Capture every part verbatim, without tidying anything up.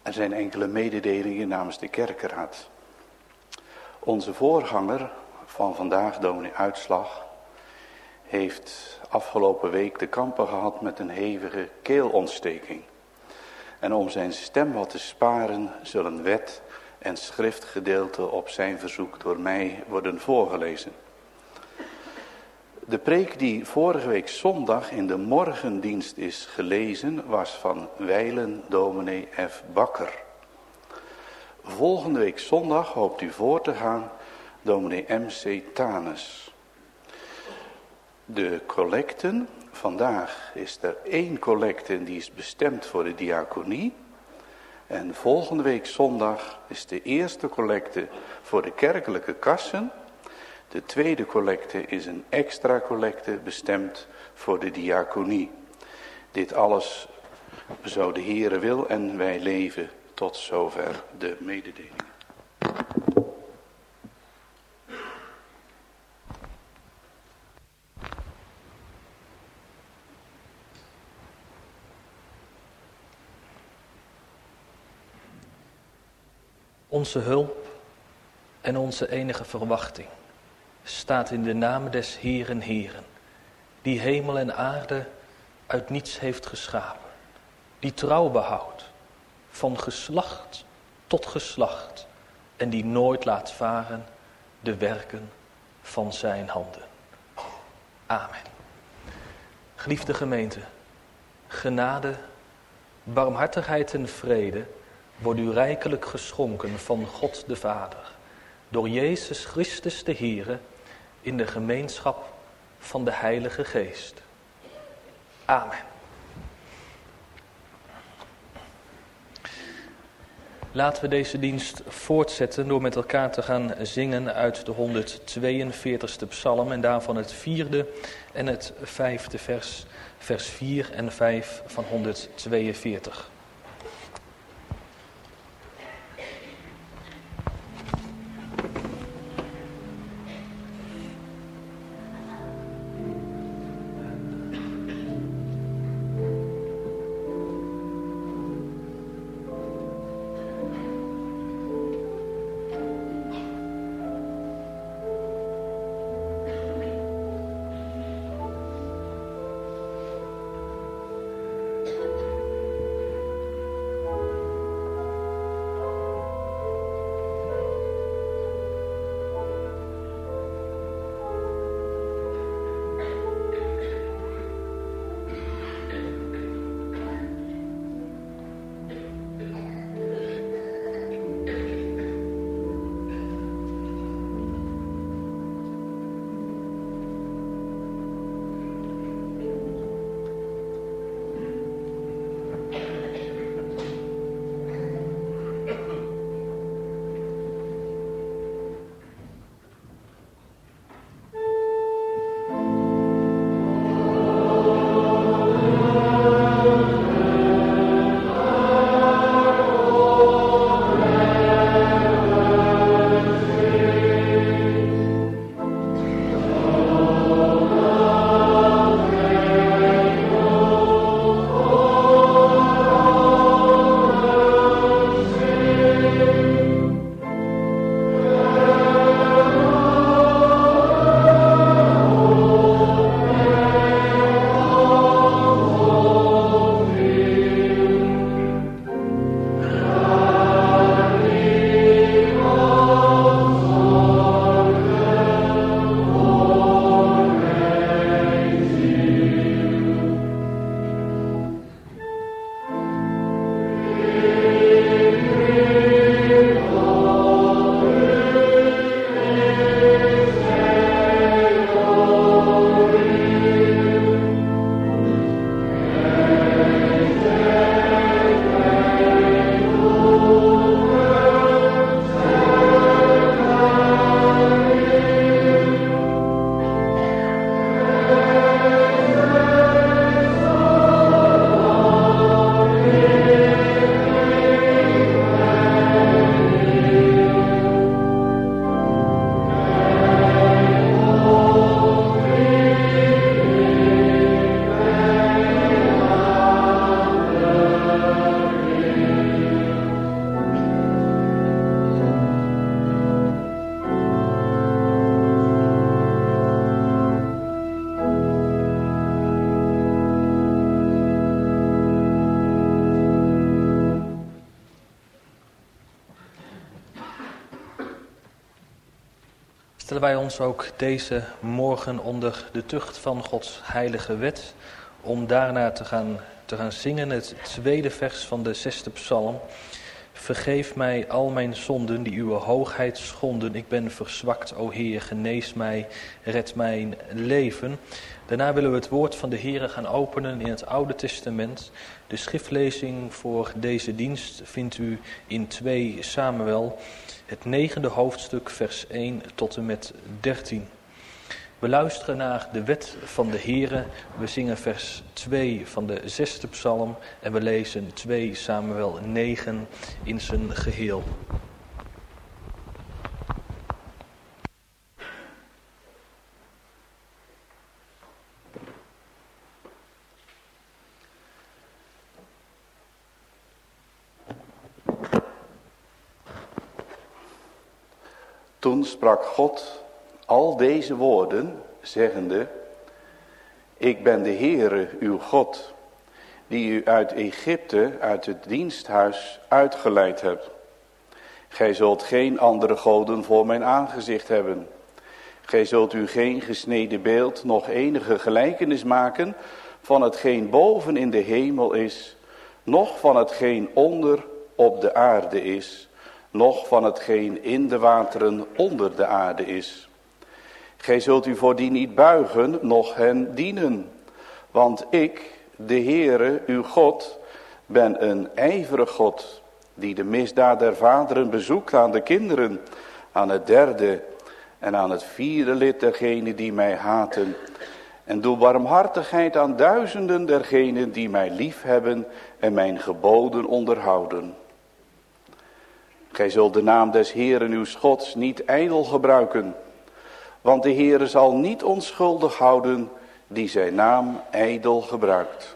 Er zijn enkele mededelingen namens de kerkenraad. Onze voorganger van vandaag, dominee Uitslag, heeft afgelopen week te kampen gehad met een hevige keelontsteking. En om zijn stem wat te sparen zullen wet en schriftgedeelten op zijn verzoek door mij worden voorgelezen. De preek die vorige week zondag in de morgendienst is gelezen was van wijlen dominee F. Bakker. Volgende week zondag hoopt u voor te gaan dominee M C Tanes. De collecten, vandaag is er één collecte die is bestemd voor de diaconie. En volgende week zondag is de eerste collecte voor de kerkelijke kassen. De tweede collecte is een extra collecte bestemd voor de diaconie. Dit alles zo de Heere wil en wij leven. Tot zover de mededeling. Onze hulp en onze enige verwachting staat in de naam des Heeren Heeren, die hemel en aarde uit niets heeft geschapen, die trouw behoudt van geslacht tot geslacht en die nooit laat varen de werken van zijn handen. Amen. Geliefde gemeente, genade, barmhartigheid en vrede wordt u rijkelijk geschonken van God de Vader, door Jezus Christus de Heere, in de gemeenschap van de Heilige Geest. Amen. Laten we deze dienst voortzetten door met elkaar te gaan zingen uit de honderdtweeënveertigste psalm en daarvan het vierde en het vijfde vers, vers vier en vijf van honderdtweeënveertig. Stellen wij ons ook deze morgen onder de tucht van Gods heilige wet, om daarna te gaan, te gaan zingen het tweede vers van de zesde psalm. Vergeef mij al mijn zonden die uw hoogheid schonden. Ik ben verzwakt, o Heer, genees mij, red mijn leven. Daarna willen we het woord van de Heer gaan openen in het Oude Testament. De schriftlezing voor deze dienst vindt u in twee Samuel, het negende hoofdstuk, vers één tot en met dertien. We luisteren naar de wet van de Heere. We zingen vers twee van de zesde psalm en we lezen twee Samuel negen in zijn geheel. Toen sprak God al deze woorden, zeggende: Ik ben de Heere, uw God, die u uit Egypte, uit het diensthuis, uitgeleid hebt. Gij zult geen andere goden voor mijn aangezicht hebben. Gij zult u geen gesneden beeld, nog enige gelijkenis maken van hetgeen boven in de hemel is, noch van hetgeen onder op de aarde is, noch van hetgeen in de wateren onder de aarde is. Gij zult u voor die niet buigen, noch hen dienen. Want ik, de Heere, uw God, ben een ijverig God, die de misdaad der vaderen bezoekt aan de kinderen, aan het derde en aan het vierde lid dergenen die mij haten. En doe barmhartigheid aan duizenden dergenen die mij lief hebben en mijn geboden onderhouden. Gij zult de naam des Heeren uws Gods niet ijdel gebruiken, want de Heere zal niet onschuldig houden die zijn naam ijdel gebruikt.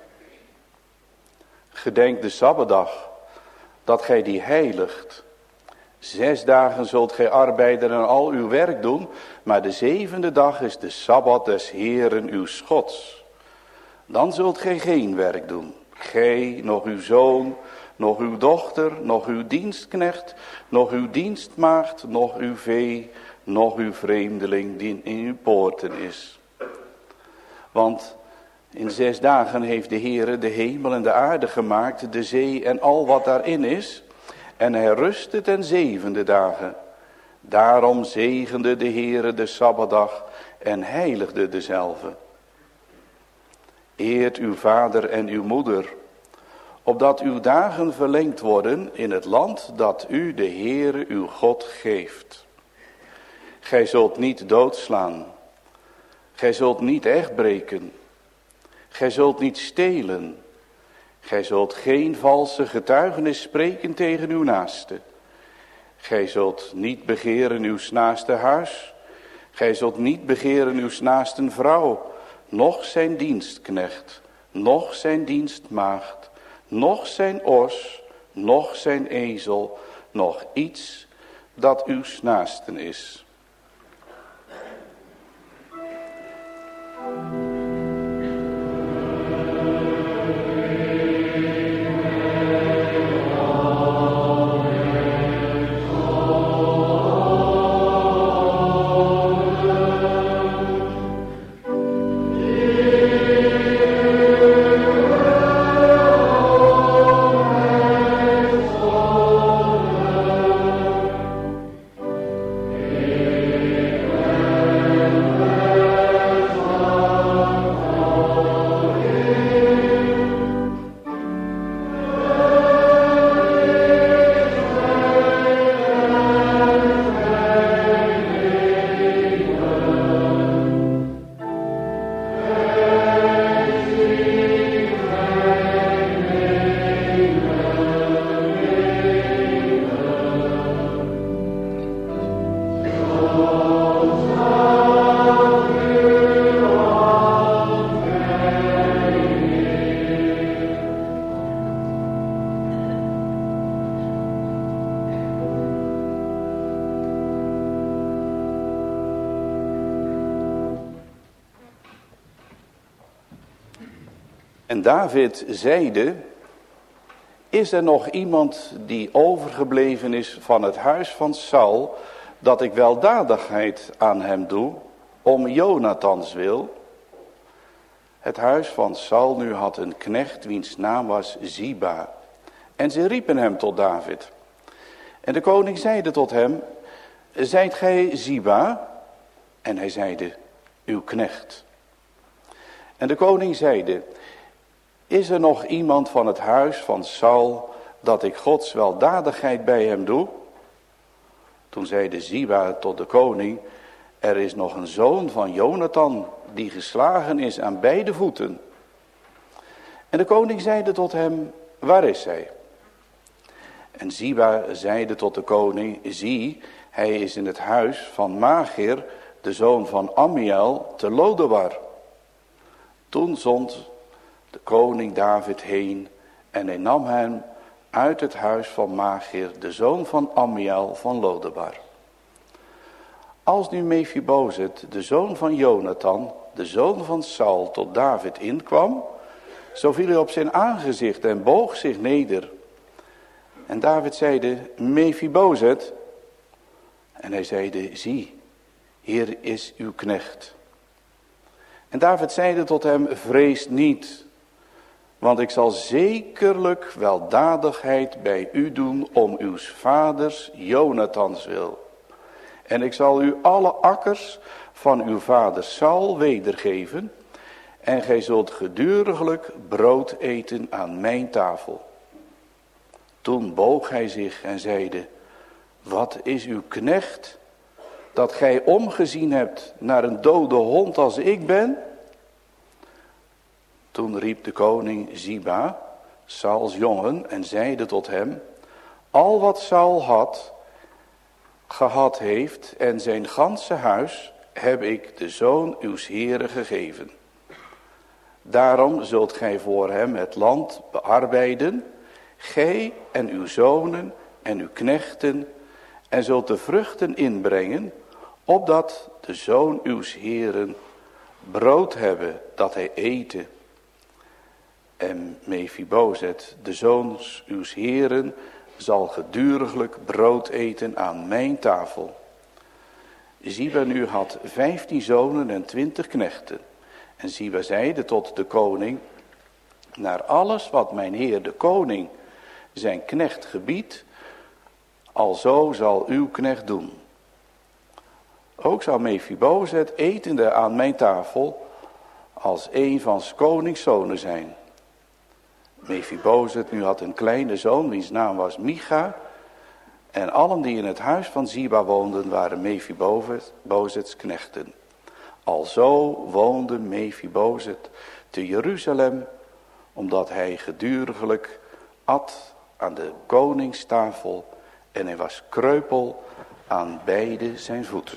Gedenk de Sabbatdag, dat gij die heiligt. Zes dagen zult gij arbeiden en al uw werk doen, maar de zevende dag is de Sabbat des Heeren uws Gods. Dan zult gij geen werk doen, gij, nog uw zoon, nog uw dochter, nog uw dienstknecht, nog uw dienstmaagd, nog uw vee, nog uw vreemdeling die in uw poorten is. Want in zes dagen heeft de Heere de hemel en de aarde gemaakt, de zee en al wat daarin is, en hij rustte ten zevende dagen. Daarom zegende de Heere de Sabbatdag en heiligde dezelve. Eert uw vader en uw moeder, opdat uw dagen verlengd worden in het land dat u de Heere uw God geeft. Gij zult niet doodslaan. Gij zult niet echtbreken. Gij zult niet stelen. Gij zult geen valse getuigenis spreken tegen uw naaste. Gij zult niet begeren uw naaste huis. Gij zult niet begeren uw naaste vrouw, noch zijn dienstknecht, noch zijn dienstmaagd, noch zijn os, noch zijn ezel, noch iets dat uw naasten is. En David zeide: is er nog iemand die overgebleven is van het huis van Saul, dat ik weldadigheid aan hem doe, om Jonathans wil. Het huis van Saul nu had een knecht, wiens naam was Ziba. En ze riepen hem tot David. En de koning zeide tot hem, zijt gij Ziba? En hij zeide, uw knecht. En de koning zeide, is er nog iemand van het huis van Saul, dat ik Gods weldadigheid bij hem doe? Toen zeide Ziba tot de koning, er is nog een zoon van Jonathan, die geslagen is aan beide voeten. En de koning zeide tot hem, waar is hij? En Ziba zeide tot de koning, zie, hij is in het huis van Machir, de zoon van Ammiel, te Lodebar. Toen zond de koning David heen en hij nam hem uit het huis van Machir, de zoon van Ammiel van Lodebar. Als nu Mephibozet, de zoon van Jonathan, de zoon van Saul, tot David inkwam, zo viel hij op zijn aangezicht en boog zich neder. En David zeide, Mephibozet. En hij zeide, zie, hier is uw knecht. En David zeide tot hem, vrees niet, want ik zal zekerlijk weldadigheid bij u doen om uw vaders Jonathans wil. En ik zal u alle akkers van uw vader Saul wedergeven. En gij zult geduriglijk brood eten aan mijn tafel. Toen boog hij zich en zeide, wat is uw knecht, dat gij omgezien hebt naar een dode hond als ik ben? Toen riep de koning Ziba, Sauls jongen, en zeide tot hem, al wat Saul had, gehad heeft en zijn ganse huis, heb ik de zoon uws heren gegeven. Daarom zult gij voor hem het land bearbeiden, gij en uw zonen en uw knechten, en zult de vruchten inbrengen, opdat de zoon uws heren brood hebben dat hij eten. En Mephibozet, de zoon uws heren, zal geduriglijk brood eten aan mijn tafel. Ziba nu had vijftien zonen en twintig knechten. En Ziba zeide tot de koning, naar alles wat mijn heer de koning zijn knecht gebiedt, alzo zal uw knecht doen. Ook zal Mephibozet etende aan mijn tafel als een van 's konings zonen zijn. Mephibozet nu had een kleine zoon, wiens naam was Micha. En allen die in het huis van Ziba woonden, waren Mephibozets knechten. Alzo woonde Mephibozet te Jeruzalem, omdat hij geduriglijk at aan de koningstafel en hij was kreupel aan beide zijn voeten.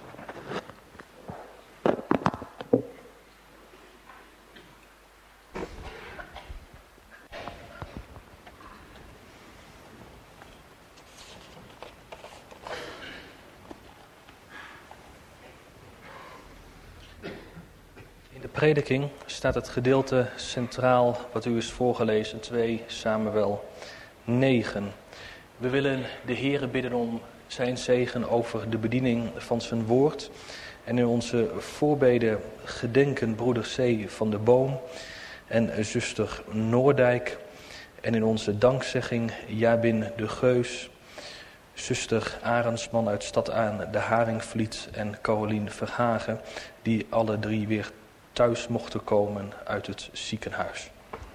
In de prediking staat het gedeelte centraal wat u is voorgelezen, twee Samuel negen. We willen de Heere bidden om zijn zegen over de bediening van zijn woord. En in onze voorbeden gedenken broeder C. van de Boom en zuster Noordijk. En in onze dankzegging Jabin de Geus, zuster Arendsman uit Stad aan de Haringvliet en Carolien Verhagen, die alle drie weer thuis mochten komen uit het ziekenhuis.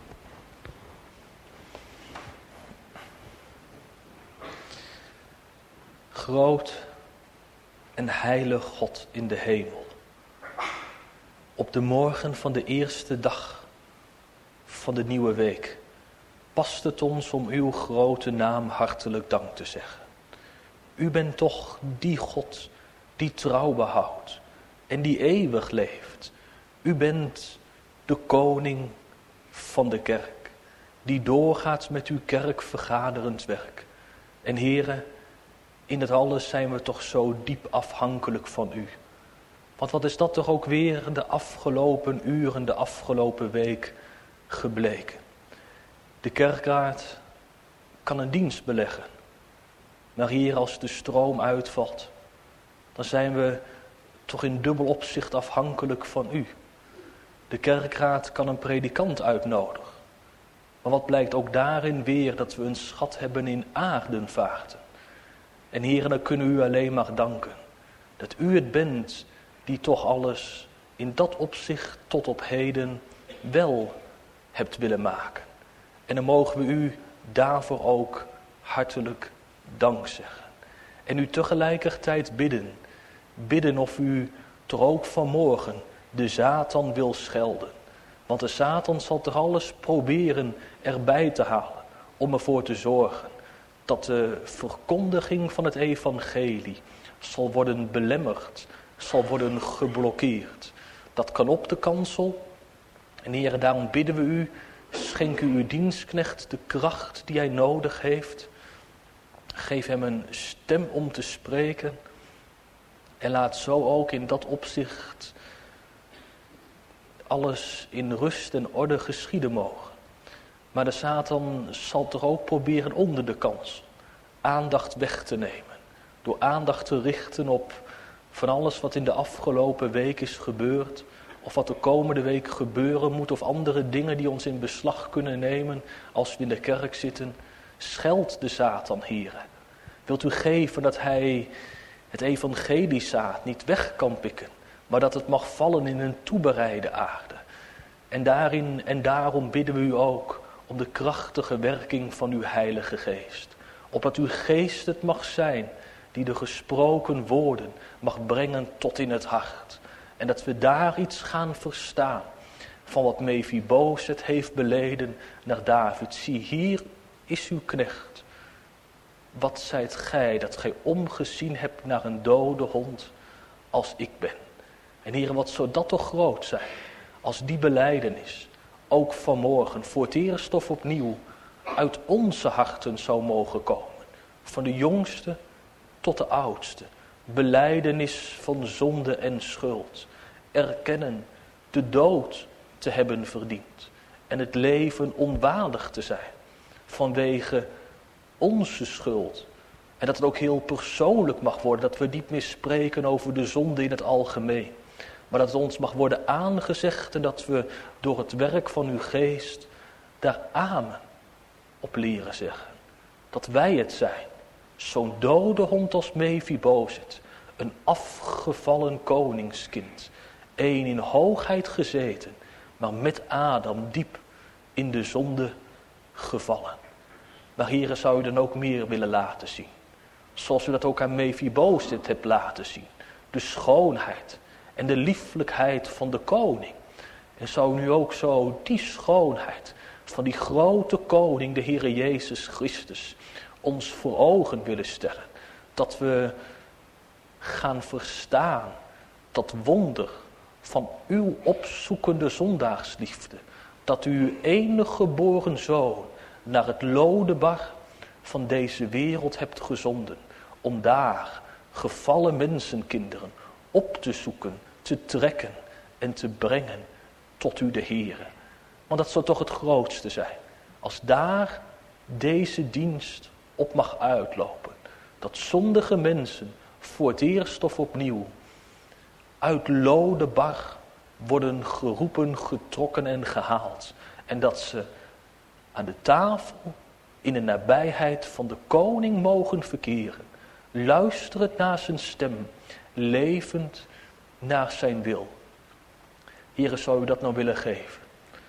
Groot en heilig God in de hemel. Op de morgen van de eerste dag van de nieuwe week past het ons om uw grote naam hartelijk dank te zeggen. U bent toch die God die trouw behoudt en die eeuwig leeft. U bent de koning van de kerk, die doorgaat met uw kerk vergaderend werk. En Heere, in het alles zijn we toch zo diep afhankelijk van u. Want wat is dat toch ook weer de afgelopen uren, de afgelopen week gebleken. De kerkraad kan een dienst beleggen. Maar hier als de stroom uitvalt, dan zijn we toch in dubbel opzicht afhankelijk van u. De kerkraad kan een predikant uitnodigen. Maar wat blijkt ook daarin weer? Dat we een schat hebben in aardenvaarten. En heren, dan kunnen we u alleen maar danken. Dat u het bent die toch alles in dat opzicht tot op heden wel hebt willen maken. En dan mogen we u daarvoor ook hartelijk dank zeggen. En u tegelijkertijd bidden. Bidden of u toch ook vanmorgen de Satan wil schelden. Want de Satan zal toch alles proberen erbij te halen. Om ervoor te zorgen dat de verkondiging van het evangelie zal worden belemmerd. Zal worden geblokkeerd. Dat kan op de kansel. En heren, daarom bidden we u. Schenk u uw dienstknecht de kracht die hij nodig heeft. Geef hem een stem om te spreken. En laat zo ook in dat opzicht alles in rust en orde geschieden mogen. Maar de Satan zal toch ook proberen onder de kans aandacht weg te nemen. Door aandacht te richten op van alles wat in de afgelopen week is gebeurd. Of wat de komende week gebeuren moet. Of andere dingen die ons in beslag kunnen nemen als we in de kerk zitten. Scheldt de Satan, heren. Wilt u geven dat hij het evangeliezaad niet weg kan pikken. Maar dat het mag vallen in een toebereide aarde. En daarin en daarom bidden we u ook om de krachtige werking van uw Heilige Geest. Opdat uw Geest het mag zijn die de gesproken woorden mag brengen tot in het hart. En dat we daar iets gaan verstaan van wat Mephibozet heeft beleden naar David. Zie, hier is uw knecht. Wat zijt gij dat gij omgezien hebt naar een dode hond als ik ben. En heren, wat zou dat toch groot zijn als die belijdenis ook vanmorgen voor het eerst of opnieuw uit onze harten zou mogen komen. Van de jongste tot de oudste. Belijdenis van zonde en schuld. Erkennen de dood te hebben verdiend. En het leven onwaardig te zijn. Vanwege onze schuld. En dat het ook heel persoonlijk mag worden. Dat we niet meer spreken over de zonde in het algemeen. Maar dat het ons mag worden aangezegd. En dat we door het werk van uw geest daar amen op leren zeggen. Dat wij het zijn. Zo'n dode hond als Mephibozet. Een afgevallen koningskind. Een in hoogheid gezeten. Maar met Adam diep in de zonde gevallen. Maar heren, zou u dan ook meer willen laten zien. Zoals u dat ook aan Mephibozet hebt laten zien. De schoonheid en de lieflijkheid van de koning. En zou u nu ook zo die schoonheid van die grote koning, de Heere Jezus Christus, ons voor ogen willen stellen. Dat we gaan verstaan dat wonder van uw opzoekende zondaarsliefde. Dat u uw enige geboren zoon naar het lodebar van deze wereld hebt gezonden. Om daar gevallen mensenkinderen op te zoeken, te trekken en te brengen tot u de Heere. Want dat zou toch het grootste zijn. Als daar deze dienst op mag uitlopen. Dat zondige mensen voor het eerst of opnieuw uit lodebar worden geroepen, getrokken en gehaald. En dat ze aan de tafel in de nabijheid van de koning mogen verkeren. Luisterend naar zijn stem, levend naar zijn wil. Heere, zou u dat nou willen geven?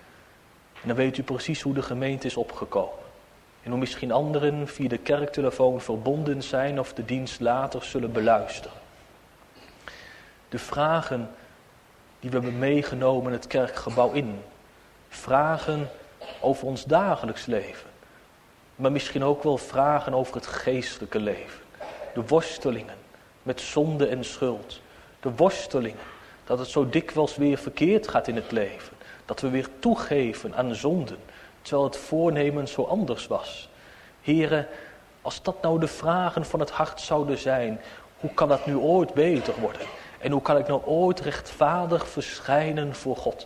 En dan weet u precies hoe de gemeente is opgekomen. En hoe misschien anderen via de kerktelefoon verbonden zijn of de dienst later zullen beluisteren. De vragen die we hebben meegenomen het kerkgebouw in. Vragen over ons dagelijks leven. Maar misschien ook wel vragen over het geestelijke leven. De worstelingen met zonde en schuld. De worstelingen dat het zo dikwijls weer verkeerd gaat in het leven. Dat we weer toegeven aan zonden. Terwijl het voornemen zo anders was. Here, als dat nou de vragen van het hart zouden zijn. Hoe kan dat nu ooit beter worden? En hoe kan ik nou ooit rechtvaardig verschijnen voor God?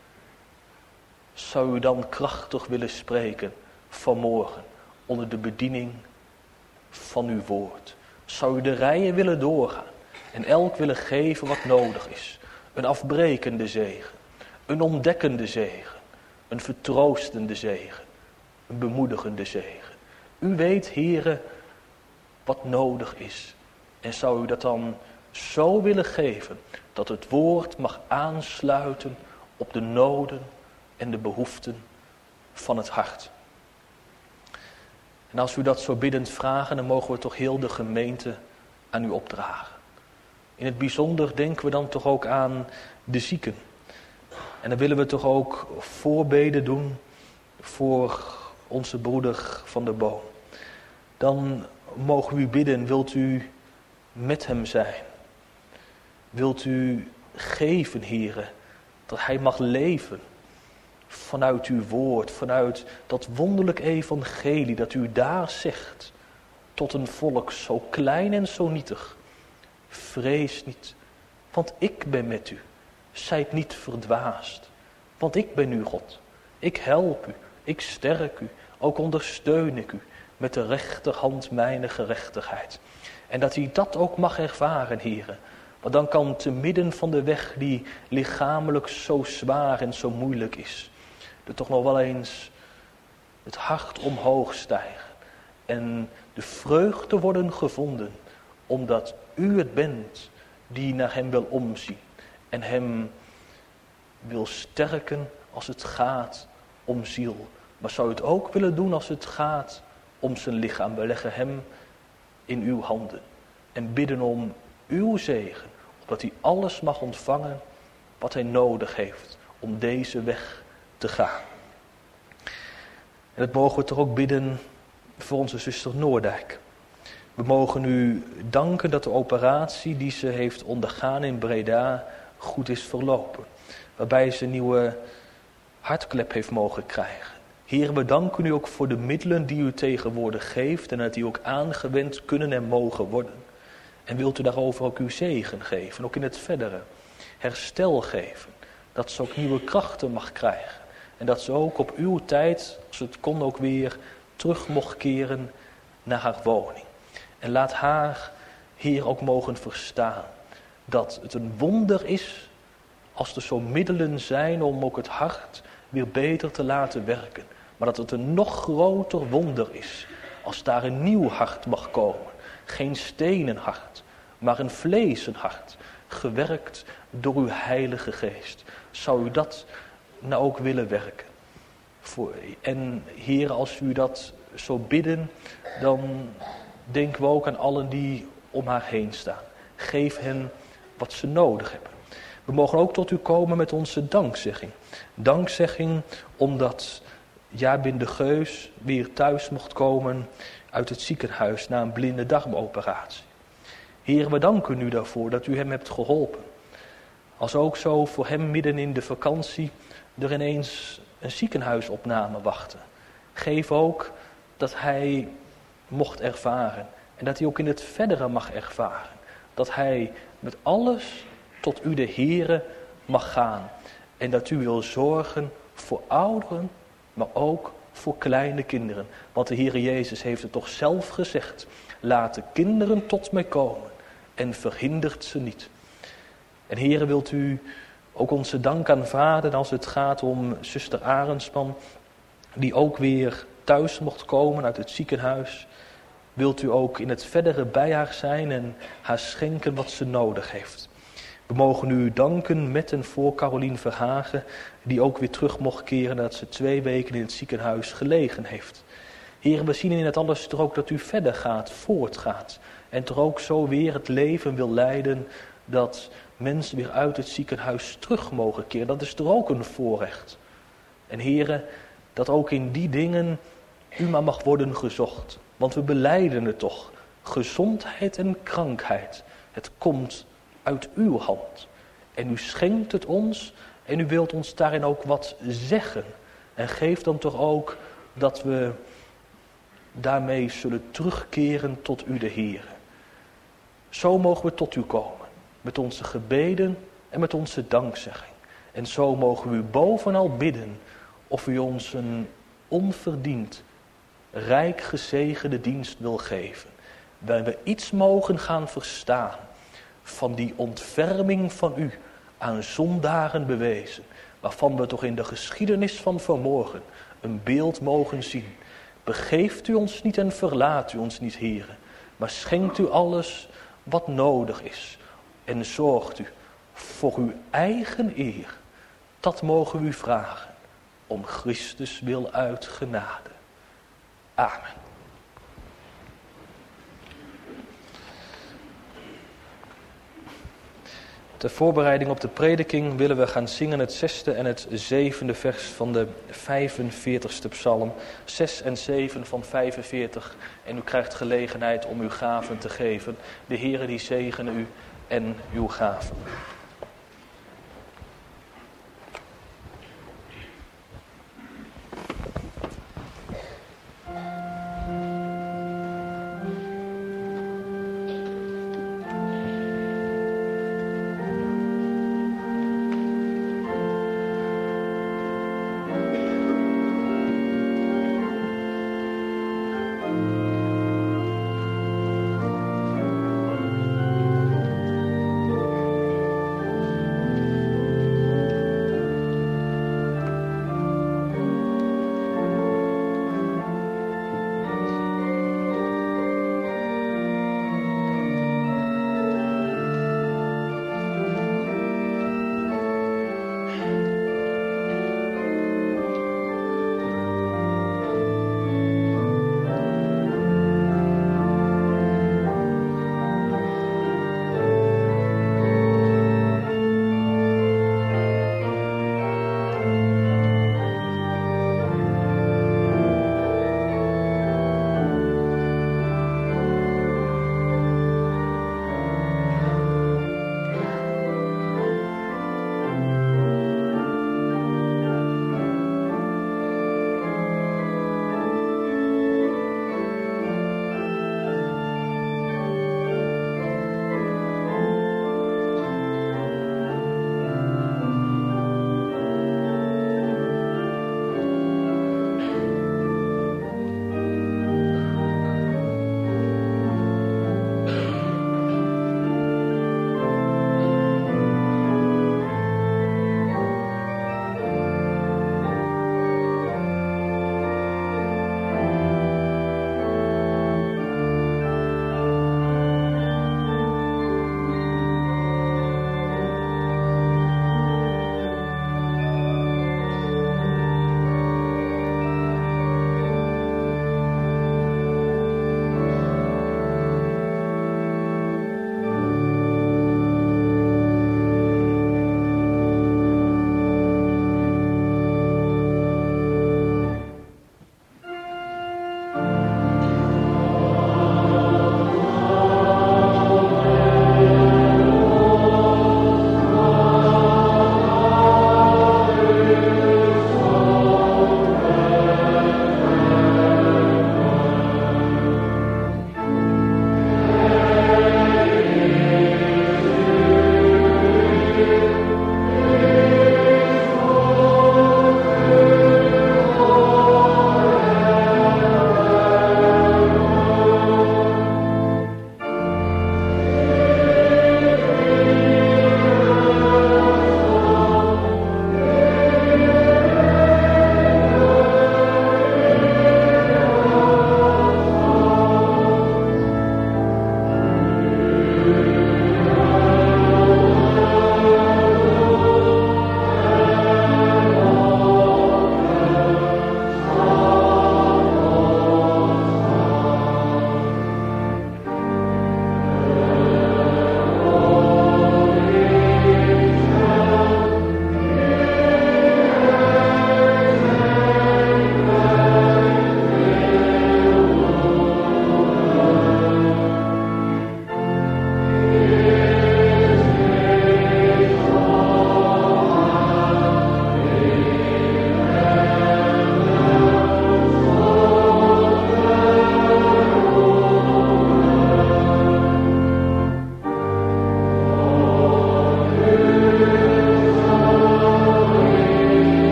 Zou u dan krachtig willen spreken vanmorgen onder de bediening van uw woord? Zou u de rijen willen doorgaan En elk willen geven wat nodig is. Een afbrekende zegen. Een ontdekkende zegen. Een vertroostende zegen. Een bemoedigende zegen. U weet, Heere, wat nodig is. En zou u dat dan zo willen geven, dat het woord mag aansluiten op de noden en de behoeften van het hart. En als u dat zo biddend vragen, dan mogen we toch heel de gemeente aan u opdragen. In het bijzonder denken we dan toch ook aan de zieken. En dan willen we toch ook voorbeden doen voor onze broeder van de boom. Dan mogen we u bidden, wilt u met hem zijn? Wilt u geven, Heere, dat hij mag leven vanuit uw woord, vanuit dat wonderlijk evangelie dat u daar zegt tot een volk zo klein en zo nietig. Vrees niet, want ik ben met u. Zijt niet verdwaasd, want ik ben uw God. Ik help u, ik sterk u, ook ondersteun ik u met de rechterhand mijne gerechtigheid. En dat u dat ook mag ervaren, Heere. Want dan kan te midden van de weg die lichamelijk zo zwaar en zo moeilijk is, er toch nog wel eens het hart omhoog stijgen. En de vreugde worden gevonden, omdat u het bent die naar hem wil omzien. En hem wil sterken als het gaat om ziel. Maar zou u het ook willen doen als het gaat om zijn lichaam. We leggen hem in uw handen. En bidden om uw zegen. Opdat hij alles mag ontvangen wat hij nodig heeft om deze weg te gaan. En dat mogen we toch ook bidden voor onze zuster Noordijk. We mogen u danken dat de operatie die ze heeft ondergaan in Breda goed is verlopen. Waarbij ze een nieuwe hartklep heeft mogen krijgen. Heer, we danken u ook voor de middelen die u tegenwoordig geeft en dat die ook aangewend kunnen en mogen worden. En wilt u daarover ook uw zegen geven, ook in het verdere. Herstel geven, dat ze ook nieuwe krachten mag krijgen. En dat ze ook op uw tijd, als het kon, ook weer terug mocht keren naar haar woning. En laat haar hier ook mogen verstaan dat het een wonder is als er zo middelen zijn om ook het hart weer beter te laten werken. Maar dat het een nog groter wonder is als daar een nieuw hart mag komen. Geen stenen hart, maar een vleesen hart, gewerkt door uw Heilige Geest. Zou u dat nou ook willen werken? Voor, en Heer, als u dat zo bidden, dan denken we ook aan allen die om haar heen staan. Geef hen wat ze nodig hebben. We mogen ook tot u komen met onze dankzegging. Dankzegging omdat Jabin de Geus weer thuis mocht komen uit het ziekenhuis na een blinde darmoperatie. Heer, we danken u daarvoor dat u hem hebt geholpen. Als ook zo voor hem midden in de vakantie er ineens een ziekenhuisopname wachtte. Geef ook dat hij mocht ervaren en dat hij ook in het verdere mag ervaren. Dat hij met alles tot u de Heere mag gaan. En dat u wil zorgen voor ouderen, maar ook voor kleine kinderen. Want de Heere Jezus heeft het toch zelf gezegd. Laat de kinderen tot mij komen en verhindert ze niet. En Heere, wilt u ook onze dank aanvaarden als het gaat om zuster Arendsman, die ook weer thuis mocht komen uit het ziekenhuis. Wilt u ook in het verdere bij haar zijn en haar schenken wat ze nodig heeft. We mogen u danken met en voor Carolien Verhagen, die ook weer terug mocht keren nadat ze twee weken in het ziekenhuis gelegen heeft. Heer, we zien in het alles toch ook dat u verder gaat, voortgaat. En toch ook zo weer het leven wil leiden dat mensen weer uit het ziekenhuis terug mogen keren. Dat is toch ook een voorrecht. En Heere, dat ook in die dingen u maar mag worden gezocht. Want we belijden het toch. Gezondheid en krankheid. Het komt uit uw hand. En u schenkt het ons en u wilt ons daarin ook wat zeggen. En geeft dan toch ook dat we daarmee zullen terugkeren tot u de Heere. Zo mogen we tot u komen. Met onze gebeden en met onze dankzegging. En zo mogen we u bovenal bidden of u ons een onverdiend, rijk gezegende dienst wil geven. Waarin we iets mogen gaan verstaan van die ontferming van u aan zondaren bewezen, waarvan we toch in de geschiedenis van vanmorgen een beeld mogen zien. Begeeft u ons niet en verlaat u ons niet, Heere, maar schenkt u alles wat nodig is en zorgt u voor uw eigen eer. Dat mogen we u vragen, om Christus wil uit genade. Amen. Ter voorbereiding op de prediking willen we gaan zingen het zesde en het zevende vers van de vijfenveertigste psalm. Zes en zeven van vijfenveertig. En u krijgt gelegenheid om uw gaven te geven. De Heere die zegene u en uw gaven.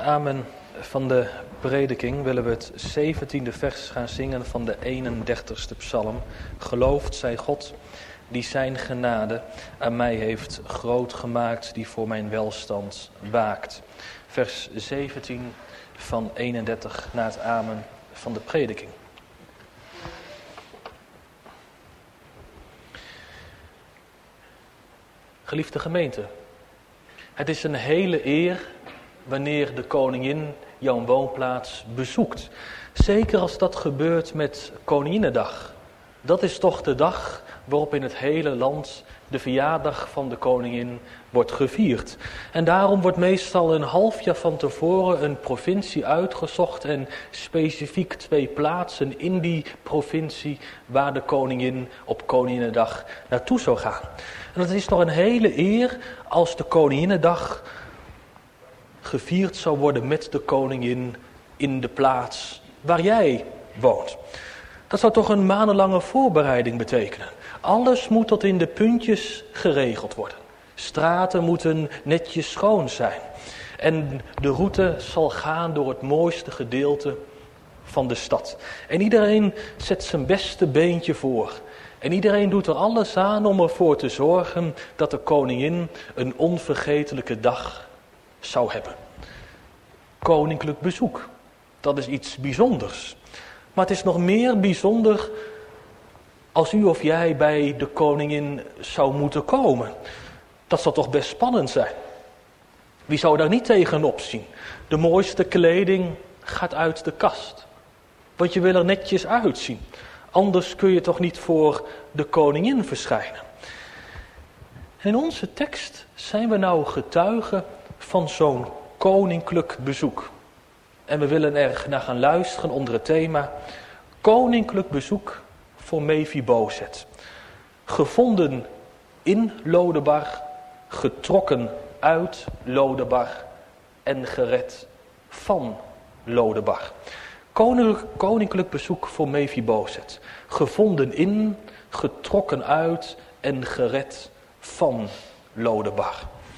amen van de prediking willen we het zeventiende vers gaan zingen van de eenendertigste psalm. Geloofd zij God, die zijn genade aan mij heeft groot gemaakt, die voor mijn welstand waakt. Vers zeventien van eenendertig na het amen van de prediking. Geliefde gemeente, het is een hele eer wanneer de koningin jouw woonplaats bezoekt. Zeker als dat gebeurt met Koninginnedag. Dat is toch de dag waarop in het hele land de verjaardag van de koningin wordt gevierd. En daarom wordt meestal een half jaar van tevoren een provincie uitgezocht en specifiek twee plaatsen in die provincie waar de koningin op Koninginnedag naartoe zou gaan. En het is nog een hele eer als de Koninginnedag gevierd zou worden met de koningin in de plaats waar jij woont. Dat zou toch een maandenlange voorbereiding betekenen. Alles moet tot in de puntjes geregeld worden. Straten moeten netjes schoon zijn. En de route zal gaan door het mooiste gedeelte van de stad. En iedereen zet zijn beste beentje voor. En iedereen doet er alles aan om ervoor te zorgen dat de koningin een onvergetelijke dag zou hebben. Koninklijk bezoek, dat is iets bijzonders. Maar het is nog meer bijzonder als u of jij bij de koningin zou moeten komen. Dat zou toch best spannend zijn. Wie zou daar niet tegenop zien? De mooiste kleding gaat uit de kast. Want je wil er netjes uitzien. Anders kun je toch niet voor de koningin verschijnen. En in onze tekst zijn we nou getuigen van zo'n koninklijk bezoek. En we willen er naar gaan luisteren onder het thema Koninklijk bezoek voor Mephibozet. Gevonden in Lodebar, getrokken uit Lodebar en gered van Lodebar. Koninklijk, koninklijk bezoek voor Mephibozet. Gevonden in, getrokken uit en gered van Lodebar.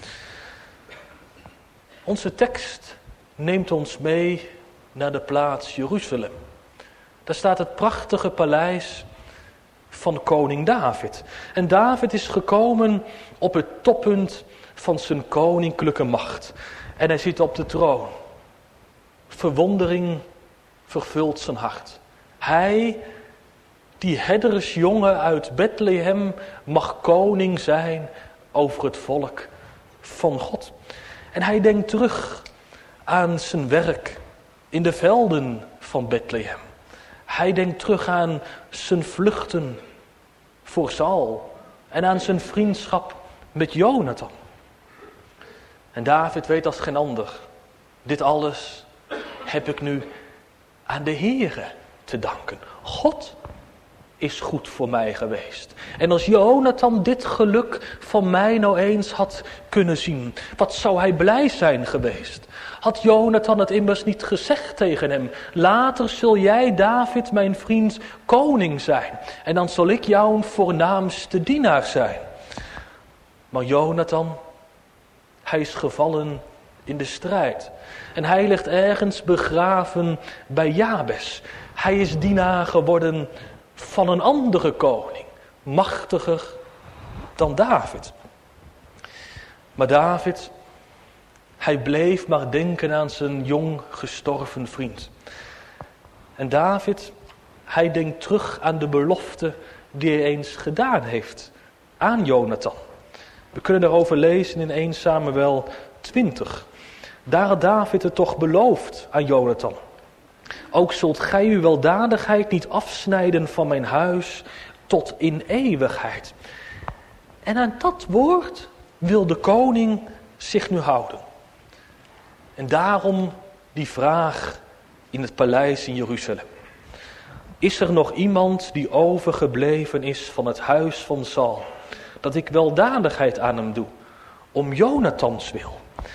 Onze tekst neemt ons mee naar de plaats Jeruzalem. Daar staat het prachtige paleis van koning David. En David is gekomen op het toppunt van zijn koninklijke macht. En hij zit op de troon. Verwondering vervult zijn hart. Hij, die herdersjongen uit Bethlehem, mag koning zijn over het volk van God. En hij denkt terug aan zijn werk in de velden van Bethlehem. Hij denkt terug aan zijn vluchten voor Saul en aan zijn vriendschap met Jonathan. En David weet als geen ander, dit alles heb ik nu aan de Heere te danken. God is goed voor mij geweest. En als Jonathan dit geluk van mij nou eens had kunnen zien, wat zou hij blij zijn geweest? Had Jonathan het immers niet gezegd tegen hem: later zul jij, David, mijn vriend, koning zijn. En dan zal ik jouw voornaamste dienaar zijn. Maar Jonathan, hij is gevallen in de strijd. En hij ligt ergens begraven bij Jabes. Hij is dienaar geworden van een andere koning, machtiger dan David. Maar David, hij bleef maar denken aan zijn jong gestorven vriend. En David, hij denkt terug aan de belofte die hij eens gedaan heeft aan Jonathan. We kunnen daarover lezen in eerste Samuel twintig. Daar had David het toch beloofd aan Jonathan. Ook zult gij uw weldadigheid niet afsnijden van mijn huis tot in eeuwigheid. En aan dat woord wil de koning zich nu houden. En daarom die vraag in het paleis in Jeruzalem. Is er nog iemand die overgebleven is van het huis van Saul, dat ik weldadigheid aan hem doe, om Jonathans wil?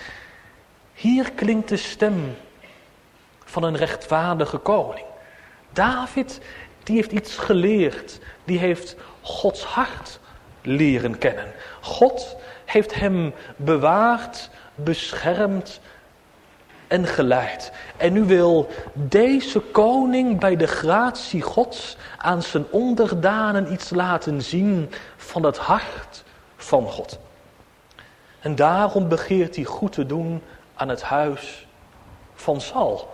Hier klinkt de stem van een rechtvaardige koning. David, die heeft iets geleerd. Die heeft Gods hart leren kennen. God heeft hem bewaard, beschermd en geleid. En nu wil deze koning bij de gratie Gods aan zijn onderdanen iets laten zien van het hart van God. En daarom begeert hij goed te doen aan het huis van Saul.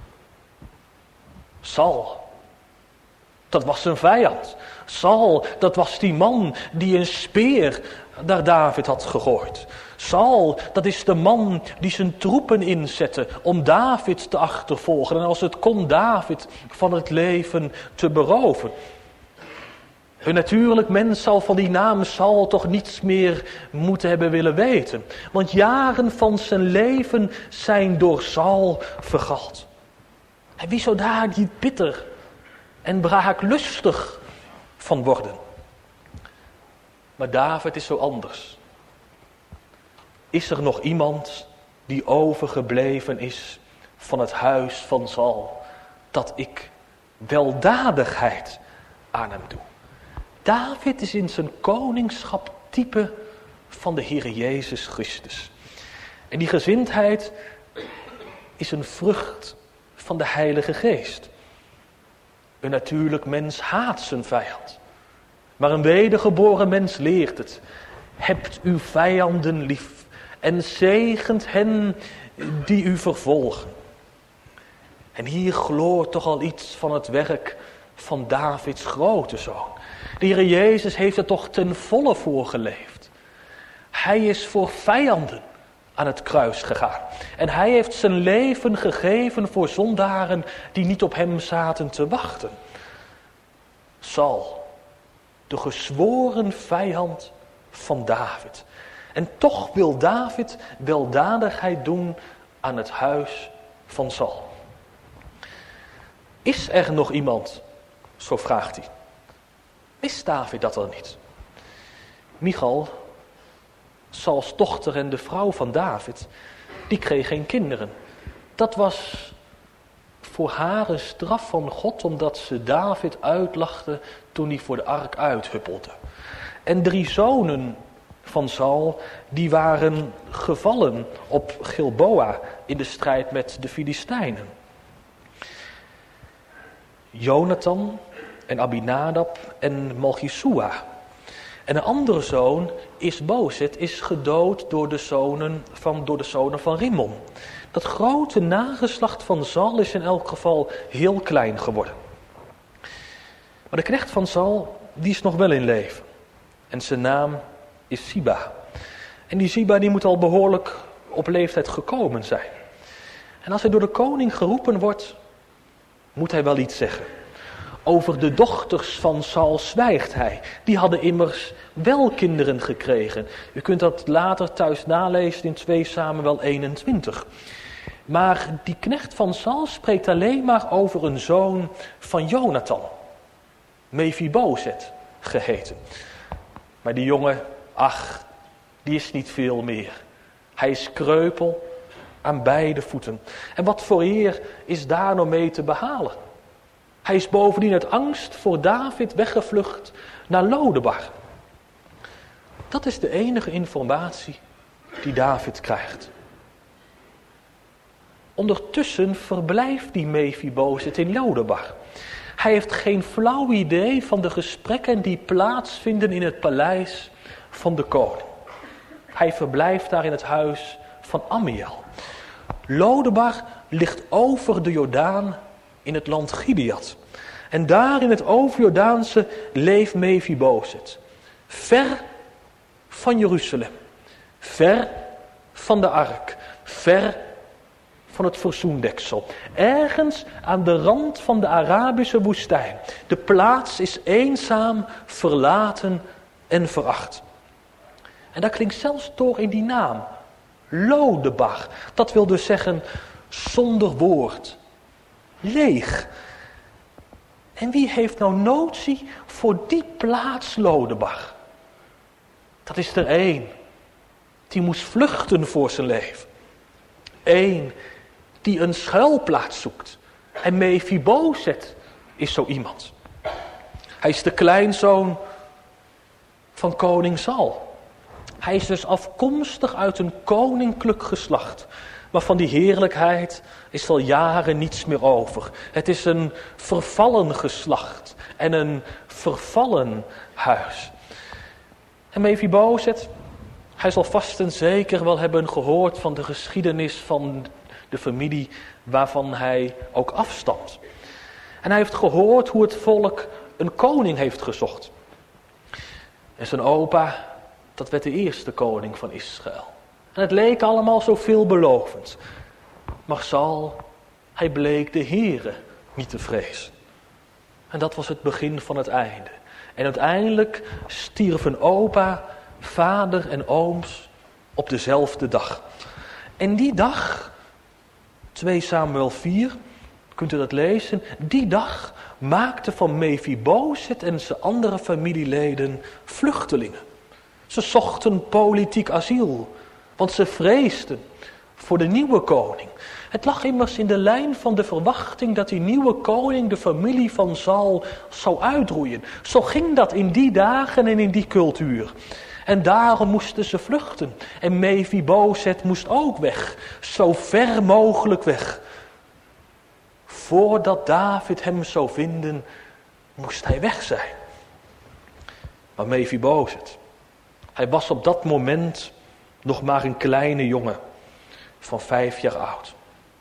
Saul, dat was zijn vijand. Saul, dat was die man die een speer naar David had gegooid. Saul, dat is de man die zijn troepen inzette om David te achtervolgen. En als het kon David van het leven te beroven. Een natuurlijk mens zal van die naam Saul toch niets meer moeten hebben willen weten. Want jaren van zijn leven zijn door Saul vergald. En wie zou daar niet bitter en braaklustig van worden? Maar David is zo anders. Is er nog iemand die overgebleven is van het huis van Saul, dat ik weldadigheid aan hem doe? David is in zijn koningschap type van de Heere Jezus Christus. En die gezindheid is een vrucht van de Heilige Geest. Een natuurlijk mens haat zijn vijand. Maar een wedergeboren mens leert het. Hebt uw vijanden lief en zegent hen die u vervolgen. En hier gloort toch al iets van het werk van Davids grote zoon. De Heer Jezus heeft er toch ten volle voor geleefd. Hij is voor vijanden aan het kruis gegaan. En hij heeft zijn leven gegeven voor zondaren die niet op hem zaten te wachten. Saul, de gezworen vijand van David. En toch wil David weldadigheid doen aan het huis van Saul. Is er nog iemand, zo vraagt hij. Wist David dat al niet? Michal, Sauls dochter en de vrouw van David, die kreeg geen kinderen. Dat was voor haar een straf van God, omdat ze David uitlachte toen hij voor de ark uithuppelde. En drie zonen van Saul, die waren gevallen op Gilboa in de strijd met de Filistijnen. Jonathan en Abinadab en Malchisua. En een andere zoon, Isbozet, is gedood door de zonen van, door de zonen van Rimmon. Dat grote nageslacht van Saul is in elk geval heel klein geworden. Maar de knecht van Saul, die is nog wel in leven. En zijn naam is Siba. En die Siba die moet al behoorlijk op leeftijd gekomen zijn. En als hij door de koning geroepen wordt, moet hij wel iets zeggen. Over de dochters van Saul zwijgt hij. Die hadden immers wel kinderen gekregen. U kunt dat later thuis nalezen in twee Samuel eenentwintig. Maar die knecht van Saul spreekt alleen maar over een zoon van Jonathan. Mephibozet geheten. Maar die jongen, ach, die is niet veel meer. Hij is kreupel aan beide voeten. En wat voor eer is daar nou mee te behalen? Hij is bovendien uit angst voor David weggevlucht naar Lodebar. Dat is de enige informatie die David krijgt. Ondertussen verblijft die Mephibozet in Lodebar. Hij heeft geen flauw idee van de gesprekken die plaatsvinden in het paleis van de koning. Hij verblijft daar in het huis van Amiel. Lodebar ligt over de Jordaan in het land Gilead. En daar in het overjordaanse leeft Mephibozet. Ver van Jeruzalem. Ver van de ark. Ver van het verzoendeksel. Ergens aan de rand van de Arabische woestijn. De plaats is eenzaam, verlaten en veracht. En dat klinkt zelfs door in die naam. Lodebar. Dat wil dus zeggen zonder woord. Leeg. En wie heeft nou notie voor die plaats Lodebar? Dat is er één. Die moest vluchten voor zijn leven. Eén die een schuilplaats zoekt. En Mephibozet is zo iemand. Hij is de kleinzoon van koning Saul. Hij is dus afkomstig uit een koninklijk geslacht. Maar van die heerlijkheid is al jaren niets meer over. Het is een vervallen geslacht en een vervallen huis. En Mephibozet, hij zal vast en zeker wel hebben gehoord van de geschiedenis van de familie waarvan hij ook afstamt. En hij heeft gehoord hoe het volk een koning heeft gezocht. En zijn opa, dat werd de eerste koning van Israël. En het leek allemaal zo veelbelovend. Maar Saul, hij bleek de Heere niet te vrezen. En dat was het begin van het einde. En uiteindelijk stierven opa, vader en ooms op dezelfde dag. En die dag, twee Samuel vier, kunt u dat lezen, die dag maakte van Mephibozet en zijn andere familieleden vluchtelingen. Ze zochten politiek asiel, want ze vreesden voor de nieuwe koning. Het lag immers in de lijn van de verwachting dat die nieuwe koning de familie van Saul zou uitroeien. Zo ging dat in die dagen en in die cultuur. En daarom moesten ze vluchten. En Mephibozet moest ook weg, zo ver mogelijk weg. Voordat David hem zou vinden, moest hij weg zijn. Maar Mephibozet, hij was op dat moment nog maar een kleine jongen van vijf jaar oud.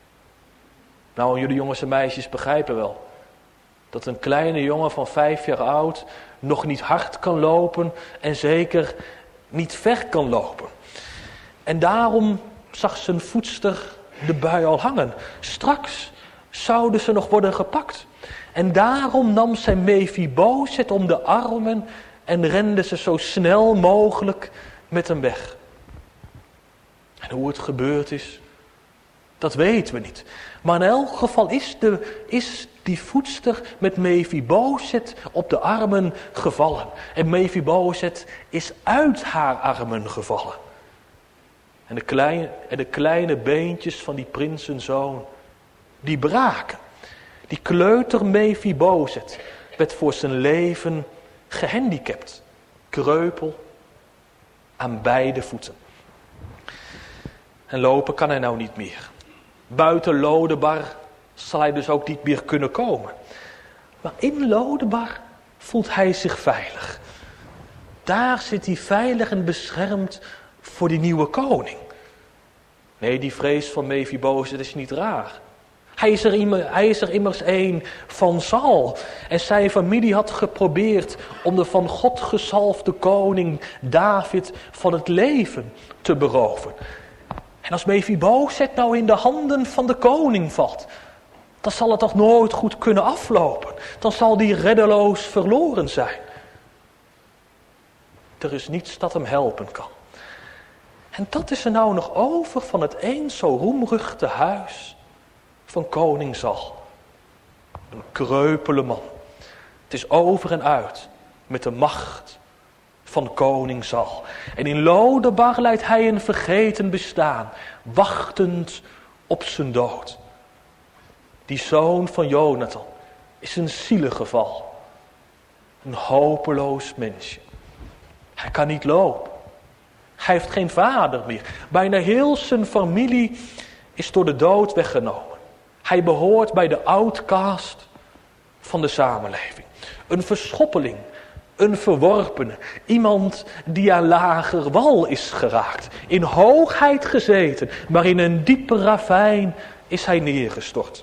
Nou, jullie jongens en meisjes begrijpen wel dat een kleine jongen van vijf jaar oud nog niet hard kan lopen en zeker niet ver kan lopen. En daarom zag zijn voedster de bui al hangen. Straks zouden ze nog worden gepakt. En daarom nam zij Mephibozet om de armen en rende ze zo snel mogelijk met hem weg. En hoe het gebeurd is, dat weten we niet. Maar in elk geval is, de, is die voedster met Mephibozet op de armen gevallen. En Mephibozet is uit haar armen gevallen. En de kleine, en de kleine beentjes van die prinsenzoon, die braken. Die kleuter Mephibozet werd voor zijn leven gehandicapt. Kreupel aan beide voeten. En lopen kan hij nou niet meer. Buiten Lodebar zal hij dus ook niet meer kunnen komen. Maar in Lodebar voelt hij zich veilig. Daar zit hij veilig en beschermd voor die nieuwe koning. Nee, die vrees van Mephibozet is niet raar. Hij is, er immer, hij is er immers een van Saul. En zijn familie had geprobeerd om de van God gezalfde koning David van het leven te beroven. En als Mephibozet nou in de handen van de koning valt, dan zal het toch nooit goed kunnen aflopen. Dan zal die reddeloos verloren zijn. Er is niets dat hem helpen kan. En dat is er nou nog over van het eens zo roemruchte huis van koning Saul. Een kreupele man. Het is over en uit met de macht van koning Saul. En in Lodebar leidt hij een vergeten bestaan, wachtend op zijn dood. Die zoon van Jonathan is een zielegeval. Een hopeloos mensje. Hij kan niet lopen. Hij heeft geen vader meer. Bijna heel zijn familie is door de dood weggenomen. Hij behoort bij de outcast van de samenleving. Een verschoppeling. Een verworpene. Iemand die aan lager wal is geraakt. In hoogheid gezeten. Maar in een diepe ravijn is hij neergestort.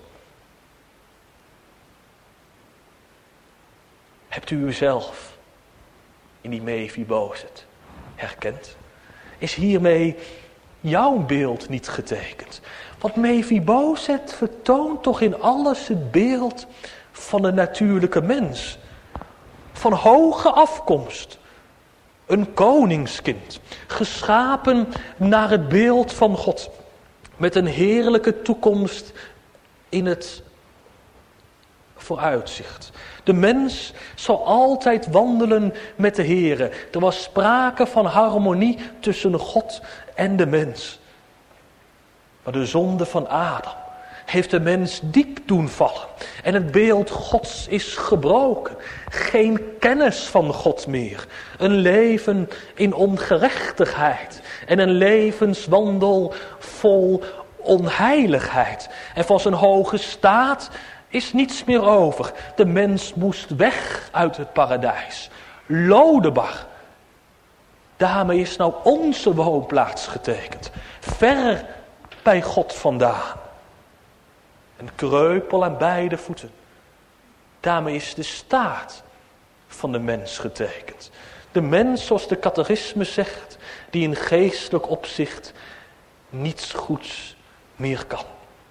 Hebt u uzelf in die Mephibozet herkend? Is hiermee jouw beeld niet getekend? Want Mephibozet vertoont toch in alles het beeld van een natuurlijke mens. Van hoge afkomst. Een koningskind. Geschapen naar het beeld van God. Met een heerlijke toekomst in het vooruitzicht. De mens zal altijd wandelen met de Heere. Er was sprake van harmonie tussen God en de mens. Maar de zonde van Adam heeft de mens diep doen vallen. En het beeld Gods is gebroken. Geen kennis van God meer. Een leven in ongerechtigheid. En een levenswandel vol onheiligheid. En van zijn hoge staat is niets meer over. De mens moest weg uit het paradijs. Lodebar. Daarmee is nou onze woonplaats getekend. Ver bij God vandaan. Een kreupel aan beide voeten. Daarmee is de staat van de mens getekend. De mens, zoals de catechisme zegt, die in geestelijk opzicht niets goeds meer kan.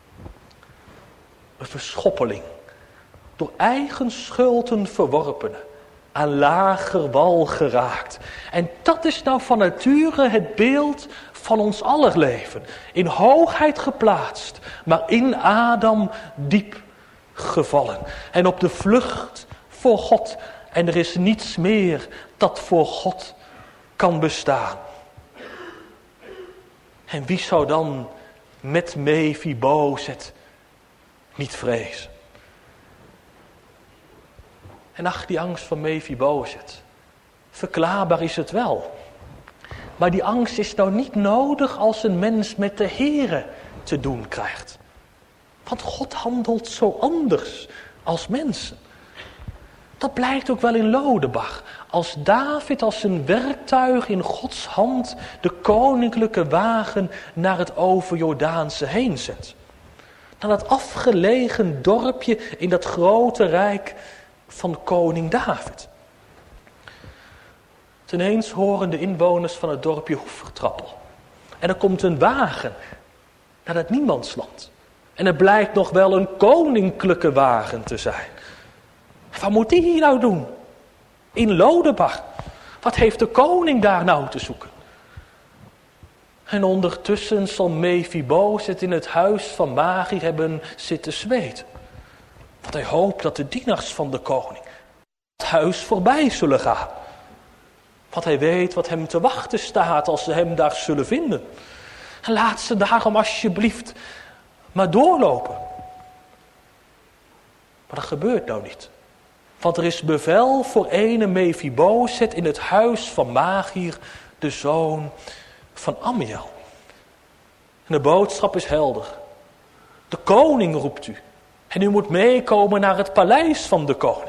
Een verschoppeling, door eigen schulden verworpene, aan lager wal geraakt. En dat is nou van nature het beeld van ons aller leven. In hoogheid geplaatst, maar in Adam diep gevallen. En op de vlucht voor God. En er is niets meer dat voor God kan bestaan. En wie zou dan met Mephibozet niet vrezen? En ach, die angst van Mephibozet. Verklaarbaar is het wel. Maar die angst is nou niet nodig als een mens met de Here te doen krijgt. Want God handelt zo anders als mensen. Dat blijkt ook wel in Lodebar. Als David als een werktuig in Gods hand de koninklijke wagen naar het overjordaanse heen zet. Naar dat afgelegen dorpje in dat grote rijk van koning David. Teneens horen de inwoners van het dorpje hoefgetrappel. En er komt een wagen naar dat niemandsland. En het blijkt nog wel een koninklijke wagen te zijn. Wat moet die hier nou doen? In Lodebar. Wat heeft de koning daar nou te zoeken? En ondertussen zal Mephibozet in het huis van Machir hebben zitten zweten. Want hij hoopt dat de dienaars van de koning het huis voorbij zullen gaan. Want hij weet wat hem te wachten staat als ze hem daar zullen vinden. En laat ze daarom alsjeblieft maar doorlopen. Maar dat gebeurt nou niet. Want er is bevel voor ene Mephibozet in het huis van Machir, de zoon van Amiel. En de boodschap is helder. De koning roept u. En u moet meekomen naar het paleis van de koning.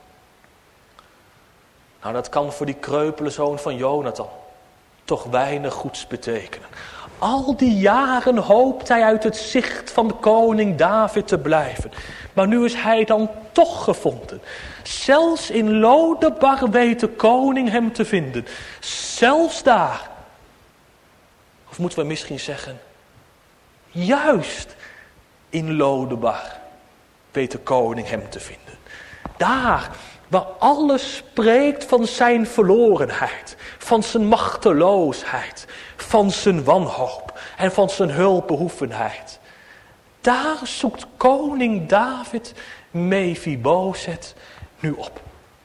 Nou, dat kan voor die kreupele zoon van Jonathan toch weinig goeds betekenen. Al die jaren hoopt hij uit het zicht van de koning David te blijven. Maar nu is hij dan toch gevonden. Zelfs in Lodebar weet de koning hem te vinden. Zelfs daar. Of moeten we misschien zeggen, juist in Lodebar weet de koning hem te vinden. Daar waar alles spreekt van zijn verlorenheid, van zijn machteloosheid, van zijn wanhoop en van zijn hulpbehoevenheid. Daar zoekt koning David Mephibozet nu op.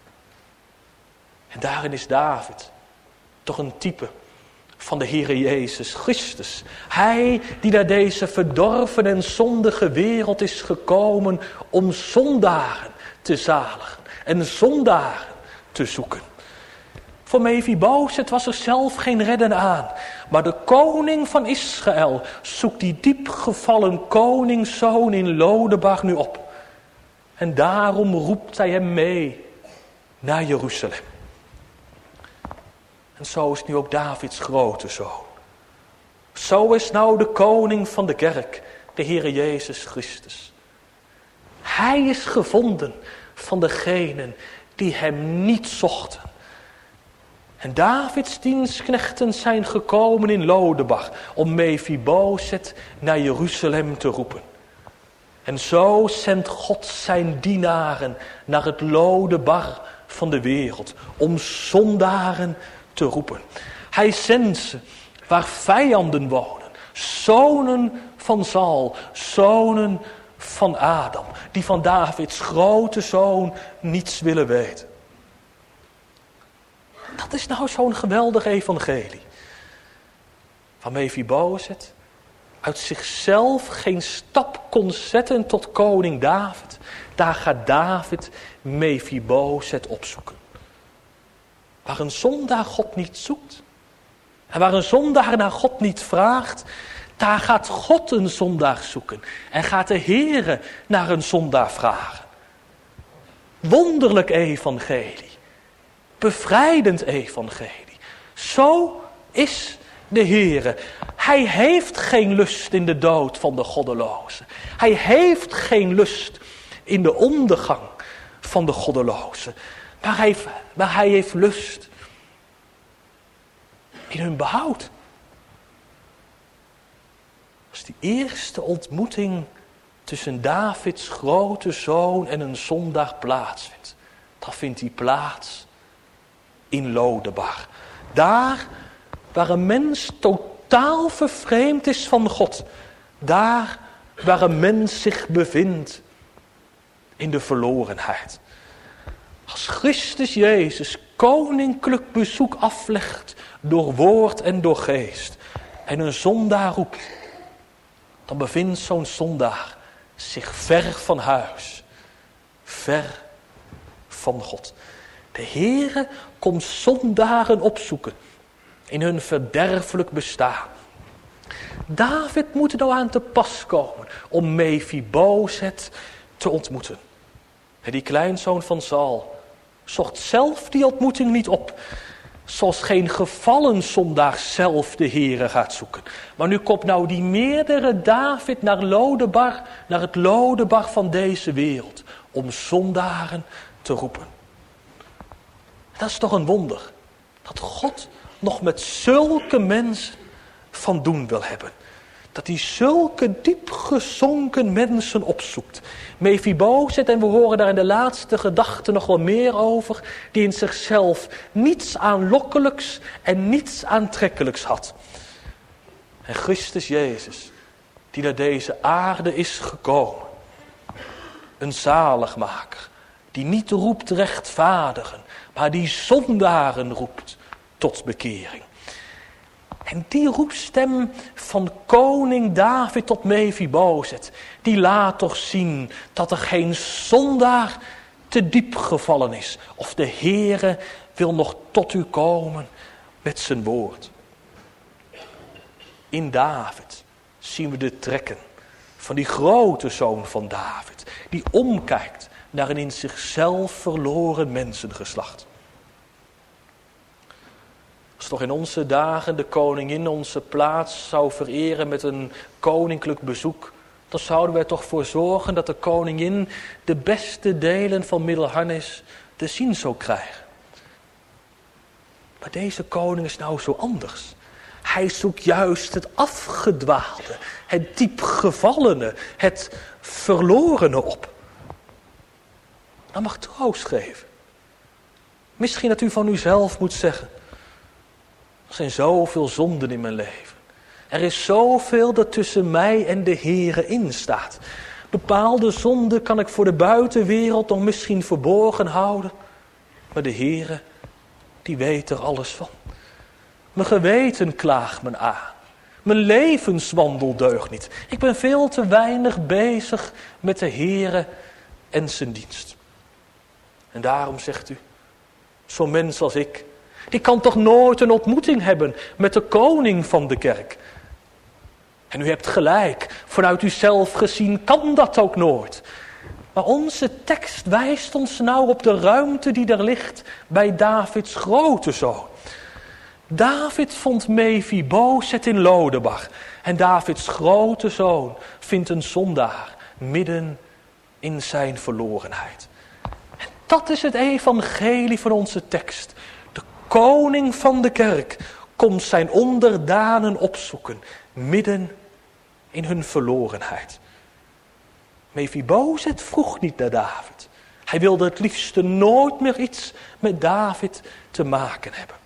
En daarin is David toch een type van de Heere Jezus Christus. Hij die naar deze verdorven en zondige wereld is gekomen om zondaren te zaligen en zondaren te zoeken. Voor Mephibozet was er zelf geen redden aan. Maar de koning van Israël zoekt die diepgevallen koningszoon in Lodebar nu op. En daarom roept hij hem mee naar Jeruzalem. En zo is nu ook Davids grote zoon. Zo is nou de koning van de kerk, de Heere Jezus Christus. Hij is gevonden van degenen die hem niet zochten. En Davids dienstknechten zijn gekomen in Lodebar om Mephibozet naar Jeruzalem te roepen. En zo zendt God zijn dienaren naar het Lodebar van de wereld om zondaren te roepen. Hij zendt ze waar vijanden wonen, zonen van Saul, zonen van Adam, die van Davids grote zoon niets willen weten. Dat is nou zo'n geweldig evangelie. Van Mephibozet uit zichzelf geen stap kon zetten tot koning David. Daar gaat David Mephibozet opzoeken. Waar een zondaar God niet zoekt. En waar een zondaar naar God niet vraagt. Daar gaat God een zondaar zoeken en gaat de Heere naar een zondaar vragen. Wonderlijk evangelie. Bevrijdend evangelie. Zo is de Heere. Hij heeft geen lust in de dood van de goddelozen. Hij heeft geen lust in de ondergang van de goddelozen. Maar hij, maar hij heeft lust in hun behoud. Als die eerste ontmoeting tussen Davids grote zoon en een zondaar plaatsvindt, dan vindt die plaats in Lodebar. Daar waar een mens totaal vervreemd is van God. Daar waar een mens zich bevindt in de verlorenheid. Als Christus Jezus koninklijk bezoek aflegt door woord en door geest en een zondaar roept, dan bevindt zo'n zondaar zich ver van huis, ver van God. De Heere komt zondaren opzoeken in hun verderfelijk bestaan. David moet er nou aan te pas komen om Mephibozet te ontmoeten. En die kleinzoon van Saul zocht zelf die ontmoeting niet op. Zoals geen gevallen zondaar zelf de Heere gaat zoeken. Maar nu komt nou die meerdere David naar Lodebar, naar het Lodebar van deze wereld, om zondaren te roepen. Dat is toch een wonder, dat God nog met zulke mensen van doen wil hebben. Dat hij zulke diep gezonken mensen opzoekt. Mephibozet, en we horen daar in de laatste gedachte nog wel meer over, die in zichzelf niets aanlokkelijks en niets aantrekkelijks had. En Christus Jezus, die naar deze aarde is gekomen. Een zaligmaker, die niet roept rechtvaardigen, maar die zondaren roept tot bekering. En die roepstem van koning David tot Mephibozet, die laat toch zien dat er geen zondaar te diep gevallen is. Of de Heere wil nog tot u komen met zijn woord. In David zien we de trekken van die grote zoon van David, die omkijkt naar een in zichzelf verloren mensengeslacht. Als toch in onze dagen de koningin onze plaats zou vereren met een koninklijk bezoek, dan zouden we er toch voor zorgen dat de koningin de beste delen van Middelharnis te zien zou krijgen. Maar deze koning is nou zo anders. Hij zoekt juist het afgedwaalde, het diepgevallene, het verlorene op. Dat mag troost geven. Misschien dat u van uzelf moet zeggen: er zijn zoveel zonden in mijn leven. Er is zoveel dat tussen mij en de Heere in staat. Bepaalde zonden kan ik voor de buitenwereld nog misschien verborgen houden. Maar de Heere, die weet er alles van. Mijn geweten klaagt me aan. Mijn levenswandel deugt niet. Ik ben veel te weinig bezig met de Heere en zijn dienst. En daarom zegt u, zo'n mens als ik, die kan toch nooit een ontmoeting hebben met de koning van de kerk. En u hebt gelijk, vanuit uzelf gezien kan dat ook nooit. Maar onze tekst wijst ons nou op de ruimte die er ligt bij Davids grote zoon. David vond Mephibozet in Lodebar. En Davids grote zoon vindt een zondaar midden in zijn verlorenheid. En dat is het evangelie van onze tekst. De koning van de kerk komt zijn onderdanen opzoeken midden in hun verlorenheid. Mephibozet vroeg niet naar David. Hij wilde het liefste nooit meer iets met David te maken hebben.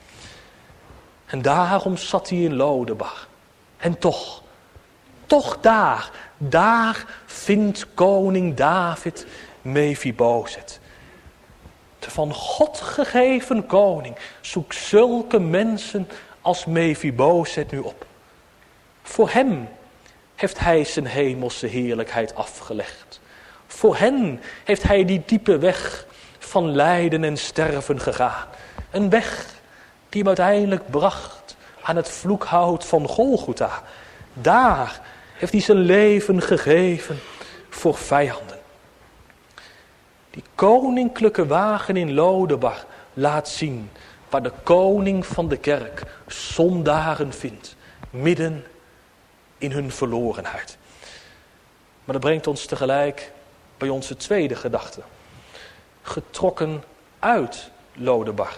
En daarom zat hij in Lodebar. En toch, toch daar, daar vindt koning David Mephibozet. De van God gegeven koning zoekt zulke mensen als Mephibozet nu op. Voor hem heeft hij zijn hemelse heerlijkheid afgelegd. Voor hen heeft hij die diepe weg van lijden en sterven gegaan. Een weg die hem uiteindelijk bracht aan het vloekhout van Golgotha. Daar heeft hij zijn leven gegeven voor vijanden. Die koninklijke wagen in Lodebar laat zien waar de koning van de kerk zondaren vindt. Midden in hun verlorenheid. Maar dat brengt ons tegelijk bij onze tweede gedachte. Getrokken uit Lodebar.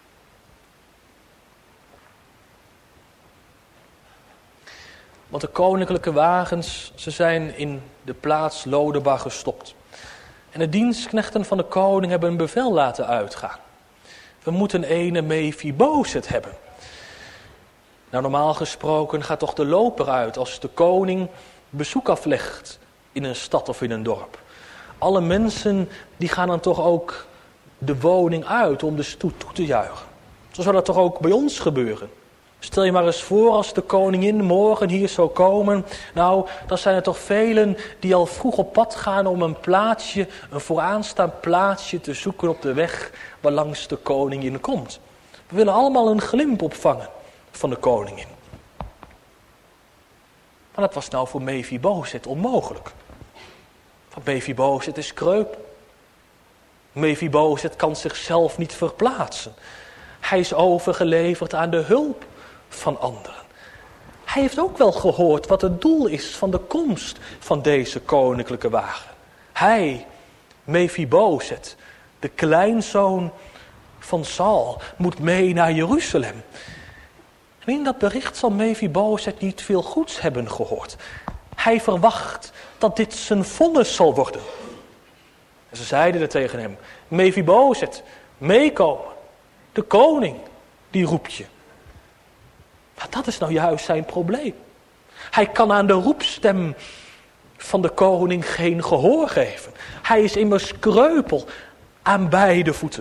Want de koninklijke wagens, ze zijn in de plaats Lodebar gestopt. En de dienstknechten van de koning hebben een bevel laten uitgaan. We moeten ene Mephibozet hebben. Nou, normaal gesproken gaat toch de loper uit als de koning bezoek aflegt in een stad of in een dorp. Alle mensen die gaan dan toch ook de woning uit om de stoet toe te juichen. Zo zou dat toch ook bij ons gebeuren. Stel je maar eens voor als de koningin morgen hier zou komen. Nou, dan zijn er toch velen die al vroeg op pad gaan om een plaatsje, een vooraanstaand plaatsje te zoeken op de weg waarlangs de koningin komt. We willen allemaal een glimp opvangen van de koningin. Maar dat was nou voor Mephibozet onmogelijk. Want Mephibozet is kreupel. Mephibozet kan zichzelf niet verplaatsen. Hij is overgeleverd aan de hulp van anderen. Hij heeft ook wel gehoord wat het doel is van de komst van deze koninklijke wagen. Hij, Mephibozet, de kleinzoon van Saul, moet mee naar Jeruzalem. En in dat bericht zal Mephibozet niet veel goeds hebben gehoord. Hij verwacht dat dit zijn vonnis zal worden. En ze zeiden er tegen hem: Mephibozet, meekomen. De koning, die roept je. Maar dat is nou juist zijn probleem. Hij kan aan de roepstem van de koning geen gehoor geven. Hij is immers kreupel aan beide voeten.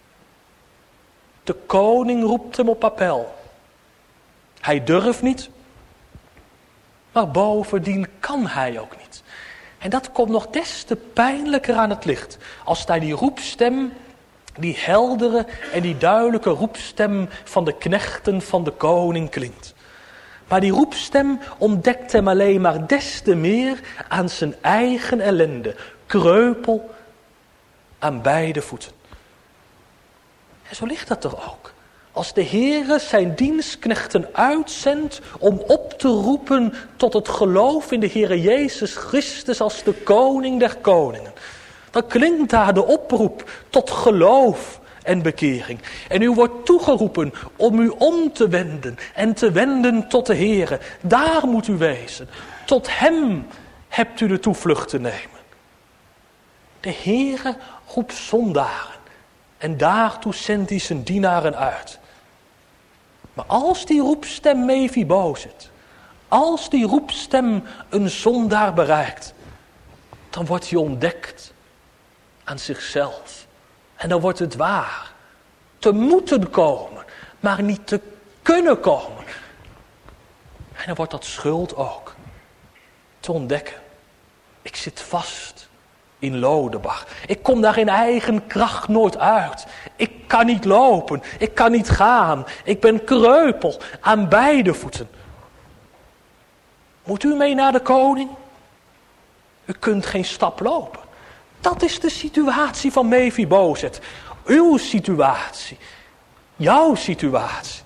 De koning roept hem op appel. Hij durft niet, maar bovendien kan hij ook niet. En dat komt nog des te pijnlijker aan het licht als daar die roepstem, die heldere en die duidelijke roepstem van de knechten van de koning klinkt. Maar die roepstem ontdekt hem alleen maar des te meer aan zijn eigen ellende. Kreupel aan beide voeten. En zo ligt dat toch ook. Als de Heere zijn dienstknechten uitzendt om op te roepen tot het geloof in de Heere Jezus Christus als de koning der koningen. Dan klinkt daar de oproep tot geloof en bekering. En u wordt toegeroepen om u om te wenden en te wenden tot de Heere. Daar moet u wezen. Tot hem hebt u de toevlucht te nemen. De Heere roept zondaren en daartoe zendt hij zijn dienaren uit. Maar als die roepstem Mephibozet, als die roepstem een zondaar bereikt, dan wordt hij ontdekt aan zichzelf. En dan wordt het waar. Te moeten komen, maar niet te kunnen komen. En dan wordt dat schuld ook. Te ontdekken. Ik zit vast in Lodebar. Ik kom daar in eigen kracht nooit uit. Ik kan niet lopen. Ik kan niet gaan. Ik ben kreupel aan beide voeten. Moet u mee naar de koning? U kunt geen stap lopen. Dat is de situatie van Mephibozet. Uw situatie. Jouw situatie.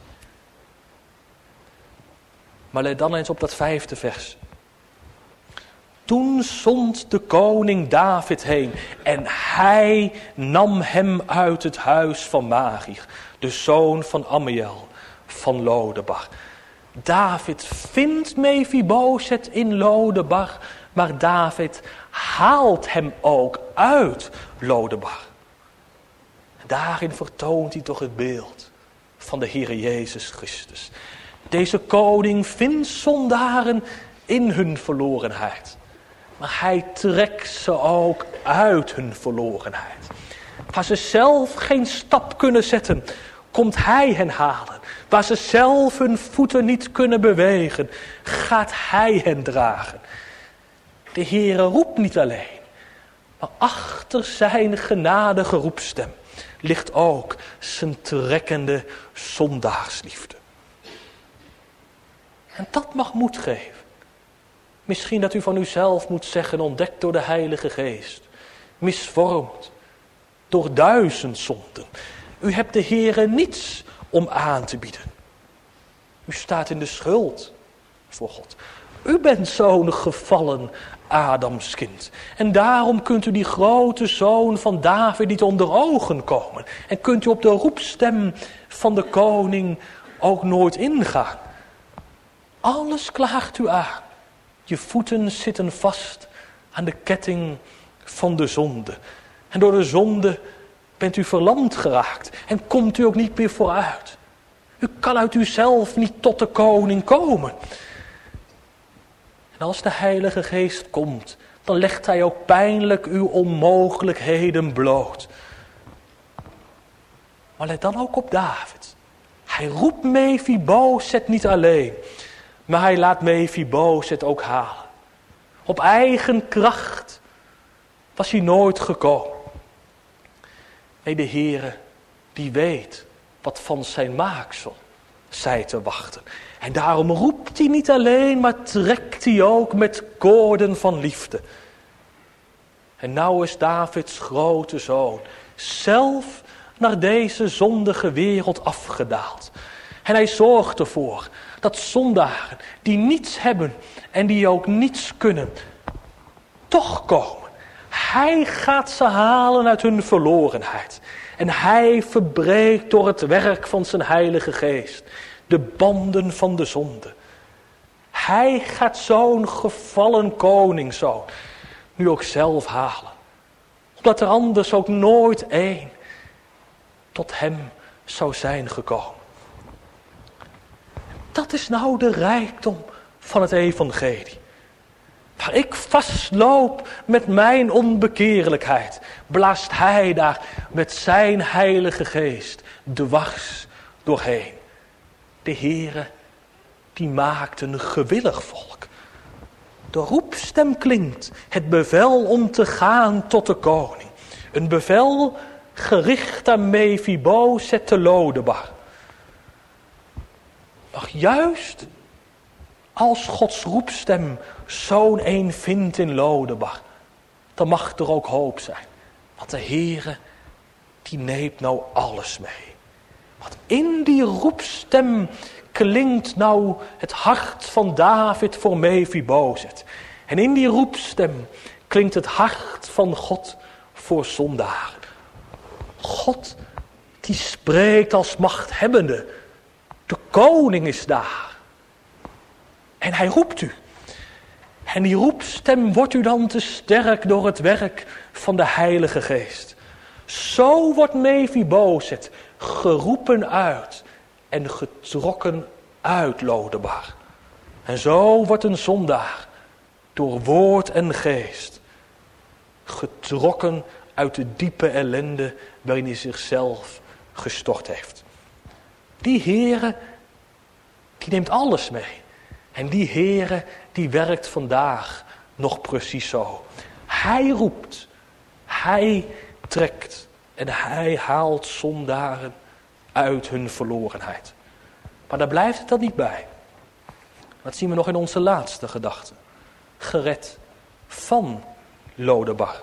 Maar let dan eens op dat vijfde vers. Toen zond de koning David heen en hij nam hem uit het huis van Machir, de zoon van Ammiel van Lodebar. David vindt Mephibozet in Lodebar, maar David haalt hem ook uit Lodebar. Daarin vertoont hij toch het beeld van de Heere Jezus Christus. Deze koning vindt zondaren in hun verlorenheid. Maar hij trekt ze ook uit hun verlorenheid. Waar ze zelf geen stap kunnen zetten, komt hij hen halen. Waar ze zelf hun voeten niet kunnen bewegen, gaat hij hen dragen. De Heere roept niet alleen, maar achter zijn genadige roepstem ligt ook zijn trekkende zondaarsliefde. En dat mag moed geven. Misschien dat u van uzelf moet zeggen, ontdekt door de Heilige Geest. Misvormd door duizend zonden. U hebt de Heere niets om aan te bieden. U staat in de schuld voor God. U bent zo'n gevallen Adamskind. En daarom kunt u die grote zoon van David niet onder ogen komen. En kunt u op de roepstem van de koning ook nooit ingaan. Alles klaagt u aan. Je voeten zitten vast aan de ketting van de zonde. En door de zonde bent u verlamd geraakt. En komt u ook niet meer vooruit. U kan uit uzelf niet tot de koning komen. En als de Heilige Geest komt, dan legt hij ook pijnlijk uw onmogelijkheden bloot. Maar let dan ook op David. Hij roept Mephibozet niet alleen, maar hij laat Mephibozet ook halen. Op eigen kracht was hij nooit gekomen. Nee, de Heere, die weet wat van zijn maaksel zij te wachten. En daarom roept hij niet alleen, maar trekt hij ook met koorden van liefde. En nou is Davids grote zoon zelf naar deze zondige wereld afgedaald. En hij zorgt ervoor dat zondaren die niets hebben en die ook niets kunnen, toch komen. Hij gaat ze halen uit hun verlorenheid. En hij verbreekt door het werk van zijn Heilige Geest de banden van de zonde. Hij gaat zo'n gevallen koningszoon nu ook zelf halen. Omdat er anders ook nooit één tot hem zou zijn gekomen. Dat is nou de rijkdom van het evangelie. Waar ik vastloop met mijn onbekeerlijkheid, blaast hij daar met zijn Heilige Geest dwars doorheen. De Heere, die maakt een gewillig volk. De roepstem klinkt, het bevel om te gaan tot de koning. Een bevel gericht aan Mephibozet te Lodebar. Maar juist als Gods roepstem zo'n een vindt in Lodebar, dan mag er ook hoop zijn. Want de Heere, die neemt nou alles mee. Want in die roepstem klinkt nou het hart van David voor Mephibozet. En in die roepstem klinkt het hart van God voor zondaren. God die spreekt als machthebbende. De koning is daar. En hij roept u. En die roepstem wordt u dan te sterk door het werk van de Heilige Geest. Zo wordt Mephibozet geroepen uit en getrokken uit Lodebar. En zo wordt een zondaar door woord en geest getrokken uit de diepe ellende waarin hij zichzelf gestort heeft. Die Heere, die neemt alles mee. En die Heere, die werkt vandaag nog precies zo. Hij roept, hij trekt en hij haalt zondaren uit hun verlorenheid. Maar daar blijft het dan niet bij. Dat zien we nog in onze laatste gedachte. Gered van Lodebar.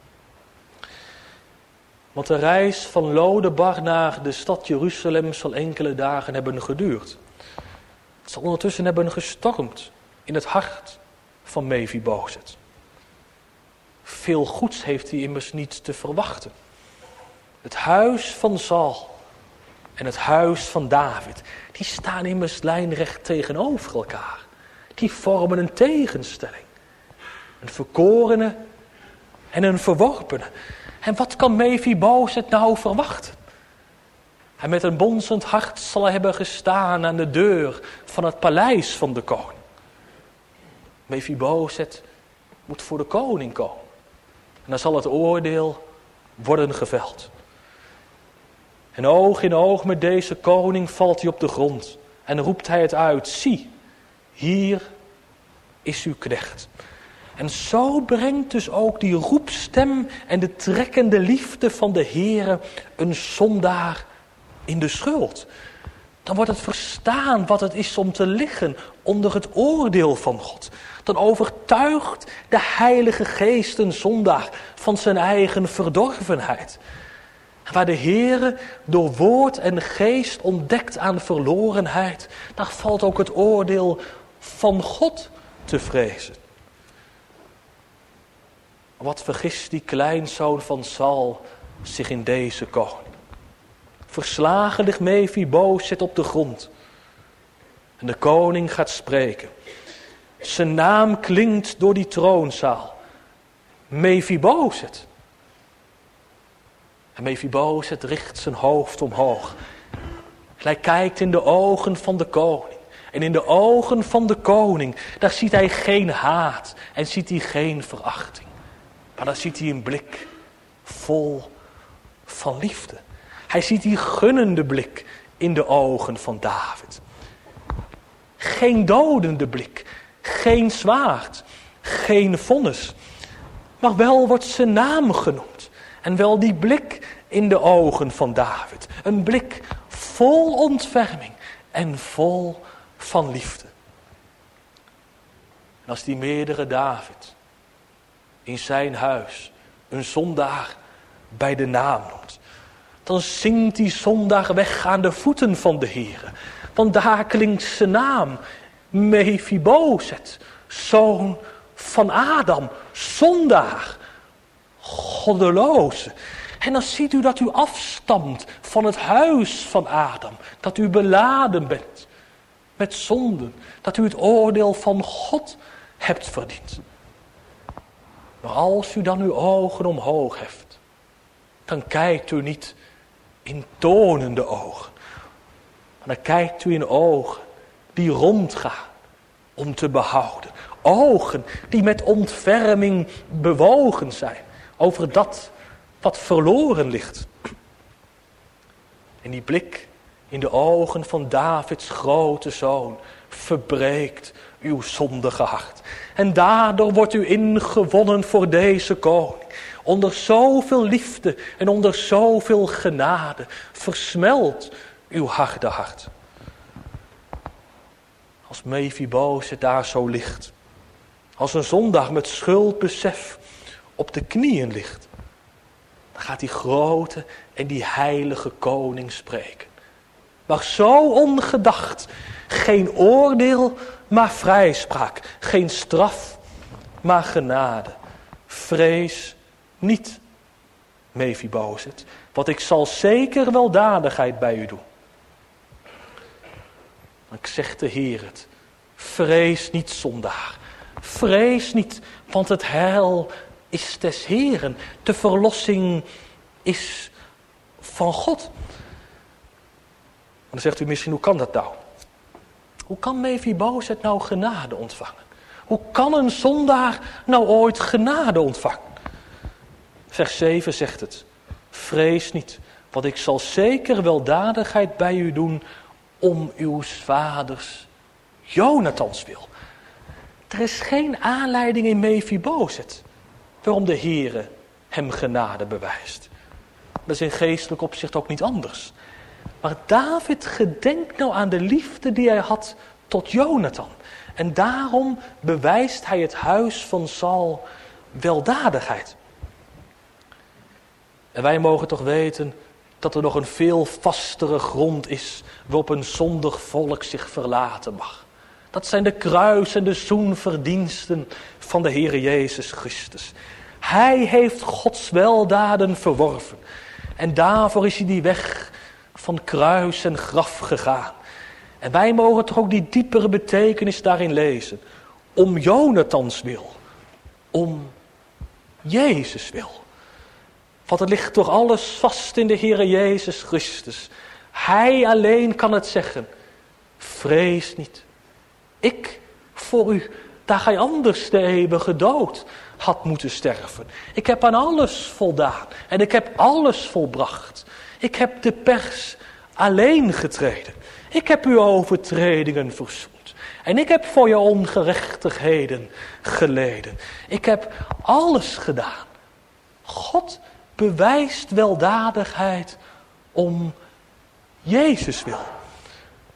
Want de reis van Lodebar naar de stad Jeruzalem zal enkele dagen hebben geduurd. Het zal ondertussen hebben gestormd in het hart van Mephibozet. Veel goeds heeft hij immers niet te verwachten. Het huis van Saul en het huis van David, die staan immers lijnrecht tegenover elkaar. Die vormen een tegenstelling. Een verkorene en een verworpene. En wat kan Mephibozet nou verwachten? Hij met een bonzend hart zal hebben gestaan aan de deur van het paleis van de koning. Mephibozet moet voor de koning komen. En dan zal het oordeel worden geveld. En oog in oog met deze koning valt hij op de grond. En roept hij het uit. Zie, hier is uw knecht. En zo brengt dus ook die roepstem en de trekkende liefde van de Heere een zondaar in de schuld. Dan wordt het verstaan wat het is om te liggen onder het oordeel van God. Dan overtuigt de Heilige Geest een zondaar van zijn eigen verdorvenheid. Waar de Heere door woord en geest ontdekt aan verlorenheid, daar valt ook het oordeel van God te vrezen. Wat vergist die kleinzoon van Saul zich in deze koning? Verslagen ligt Mephibozet op de grond. En de koning gaat spreken. Zijn naam klinkt door die troonzaal. Mephibozet. En Mephibozet richt zijn hoofd omhoog. Hij kijkt in de ogen van de koning. En in de ogen van de koning, daar ziet hij geen haat en ziet hij geen verachting. Maar daar ziet hij een blik vol van liefde. Hij ziet die gunnende blik in de ogen van David. Geen dodende blik, geen zwaard, geen vonnis. Maar wel wordt zijn naam genoemd. En wel die blik in de ogen van David. Een blik vol ontferming en vol van liefde. En als die meerdere David in zijn huis een zondaar bij de naam noemt, dan zingt die zondaar weg aan de voeten van de Heere. Want daar klinkt zijn naam, Mephibozet, zoon van Adam, zondaar, goddeloze. En dan ziet u dat u afstamt van het huis van Adam, dat u beladen bent met zonden, dat u het oordeel van God hebt verdiend. Maar als u dan uw ogen omhoog heft, dan kijkt u niet in tonende ogen. Maar dan kijkt u in ogen die rondgaan om te behouden. Ogen die met ontferming bewogen zijn over dat wat verloren ligt. En die blik in de ogen van Davids grote zoon verbreekt uw zondige hart. En daardoor wordt u ingewonnen voor deze koning. Onder zoveel liefde en onder zoveel genade versmelt uw harde hart. Als Mephibozet daar zo ligt, als een zondaar met schuldbesef op de knieën ligt, dan gaat die grote en die heilige koning spreken. Maar zo ongedacht, geen oordeel, maar vrijspraak, geen straf, maar genade. Vrees niet, Mephibozet, want ik zal zeker weldadigheid bij u doen. Ik zeg de Heer het, vrees niet zondaar, vrees niet, want het heil is des Heeren, de verlossing is van God. Dan zegt u misschien, hoe kan dat nou? Hoe kan Mephibozet nou genade ontvangen? Hoe kan een zondaar nou ooit genade ontvangen? Vers zeven zegt het, vrees niet, want ik zal zeker weldadigheid bij u doen om uw vaders Jonathans wil. Er is geen aanleiding in Mephibozet waarom de Heere hem genade bewijst. Dat is in geestelijk opzicht ook niet anders. Maar David gedenkt nou aan de liefde die hij had tot Jonathan. En daarom bewijst hij het huis van Saul weldadigheid. En wij mogen toch weten dat er nog een veel vastere grond is waarop een zondig volk zich verlaten mag. Dat zijn de kruis- en de zoenverdiensten van de Heere Jezus Christus. Hij heeft Gods weldaden verworven. En daarvoor is hij die weg van kruis en graf gegaan. En wij mogen toch ook die diepere betekenis daarin lezen. Om Jonathans wil. Om Jezus wil. Want er ligt toch alles vast in de Heere Jezus Christus. Hij alleen kan het zeggen. Vrees niet. Ik voor u, daar gij anders de eeuwige dood had moeten sterven. Ik heb aan alles voldaan en ik heb alles volbracht. Ik heb de pers alleen getreden. Ik heb uw overtredingen verzoend. En ik heb voor je ongerechtigheden geleden. Ik heb alles gedaan. God bewijst weldadigheid om Jezus wil.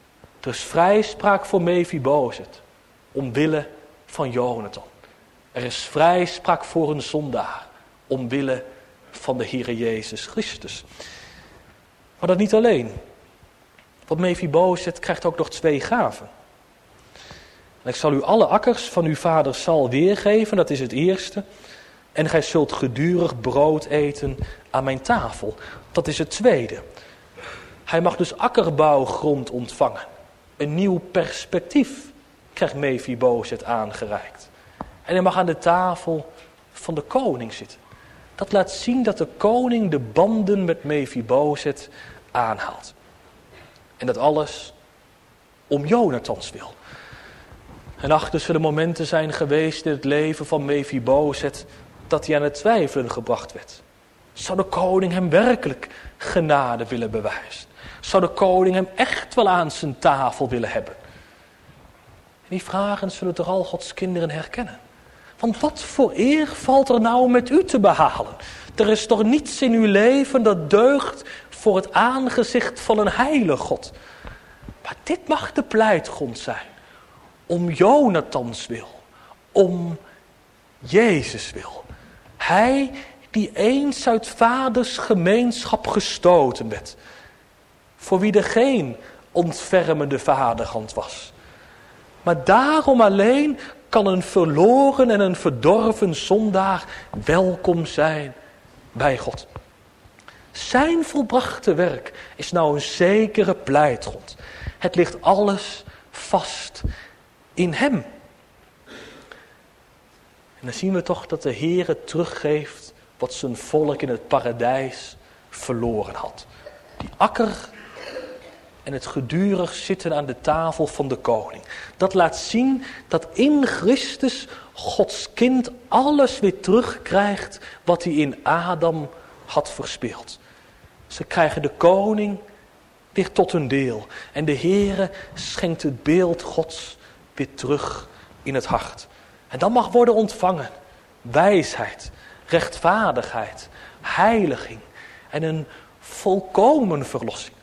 Er is vrijspraak voor Mephibozet, omwille van Jonathan. Er is vrijspraak voor een zondaar, omwille van de Heere Jezus Christus. Maar dat niet alleen. Want Mephibozet krijgt ook nog twee gaven. En ik zal u alle akkers van uw vader Saul weergeven, dat is het eerste. En gij zult gedurig brood eten aan mijn tafel. Dat is het tweede. Hij mag dus akkerbouwgrond ontvangen. Een nieuw perspectief krijgt Mephibozet aangereikt. En hij mag aan de tafel van de koning zitten. Dat laat zien dat de koning de banden met Mephibozet aanhaalt. En dat alles om Jonathans wil. En achter zullen momenten zijn geweest in het leven van Mephibozet dat hij aan het twijfelen gebracht werd. Zou de koning hem werkelijk genade willen bewijzen? Zou de koning hem echt wel aan zijn tafel willen hebben? En die vragen zullen toch al Gods kinderen herkennen. Want wat voor eer valt er nou met u te behalen? Er is toch niets in uw leven dat deugt voor het aangezicht van een heilige God. Maar dit mag de pleitgrond zijn. Om Jonathans wil. Om Jezus wil. Hij die eens uit vaders gemeenschap gestoten werd. Voor wie er geen ontfermende vaderhand was. Maar daarom alleen kan een verloren en een verdorven zondaar welkom zijn bij God. Zijn volbrachte werk is nou een zekere pleitgrond. Het ligt alles vast in hem. En dan zien we toch dat de Heere teruggeeft wat zijn volk in het paradijs verloren had. Die akker en het gedurig zitten aan de tafel van de koning. Dat laat zien dat in Christus Gods kind alles weer terugkrijgt wat hij in Adam had verspeeld. Ze krijgen de koning weer tot hun deel. En de Heere schenkt het beeld Gods weer terug in het hart. En dan mag worden ontvangen wijsheid, rechtvaardigheid, heiliging en een volkomen verlossing.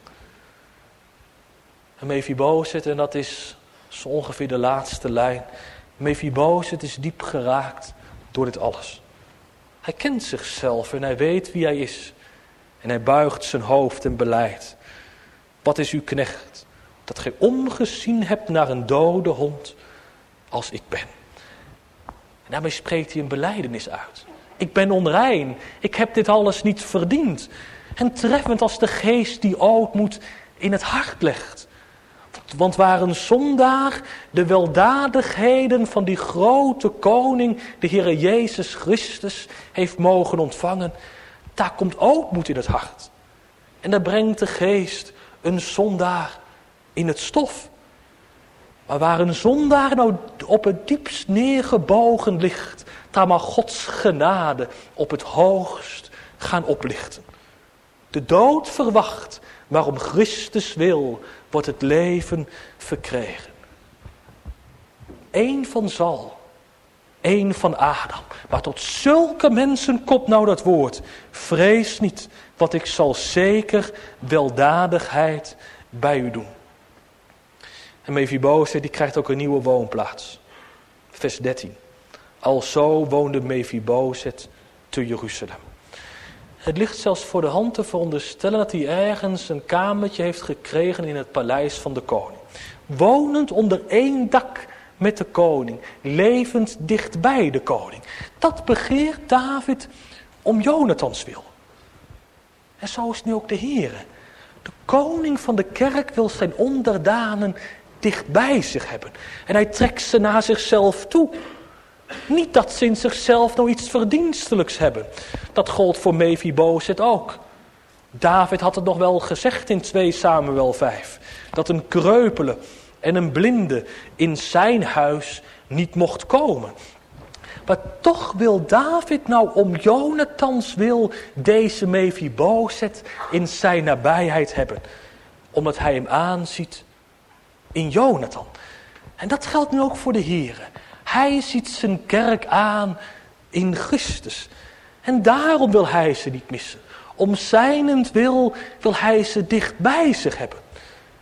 En Mephibozet, en dat is zo ongeveer de laatste lijn. Mephibozet is diep geraakt door dit alles. Hij kent zichzelf en hij weet wie hij is. En hij buigt zijn hoofd en belijdt. Wat is uw knecht, dat gij omgezien hebt naar een dode hond als ik ben. En daarmee spreekt hij een belijdenis uit. Ik ben onrein, ik heb dit alles niet verdiend. En treffend als de geest die ootmoed in het hart legt. Want waar een zondaar de weldadigheden van die grote koning, de Heere Jezus Christus, heeft mogen ontvangen, daar komt ootmoed in het hart. En daar brengt de geest een zondaar in het stof. Maar waar een zondaar nou op het diepst neergebogen ligt, daar mag Gods genade op het hoogst gaan oplichten. De dood verwacht, maar om Christus wil wordt het leven verkregen. Eén van Saul, één van Adam. Maar tot zulke mensen komt nou dat woord. Vrees niet, want ik zal zeker weldadigheid bij u doen. En Mephibozet die krijgt ook een nieuwe woonplaats. Vers dertien. Alzo woonde Mephibozet te Jeruzalem. Het ligt zelfs voor de hand te veronderstellen dat hij ergens een kamertje heeft gekregen in het paleis van de koning. Wonend onder één dak met de koning, levend dichtbij de koning. Dat begeert David om Jonathans wil. En zo is nu ook de Heere. De koning van de kerk wil zijn onderdanen dicht bij zich hebben. En hij trekt ze naar zichzelf toe. Niet dat ze in zichzelf nou iets verdienstelijks hebben. Dat gold voor Mephibozet ook. David had het nog wel gezegd in twee Samuel vijf. Dat een kreupele en een blinde in zijn huis niet mocht komen. Maar toch wil David nou om Jonathans wil deze Mephibozet in zijn nabijheid hebben. Omdat hij hem aanziet in Jonathan. En dat geldt nu ook voor de Heere. Hij ziet zijn kerk aan in Christus. En daarom wil hij ze niet missen. Om zijnentwil wil hij ze dicht bij zich hebben.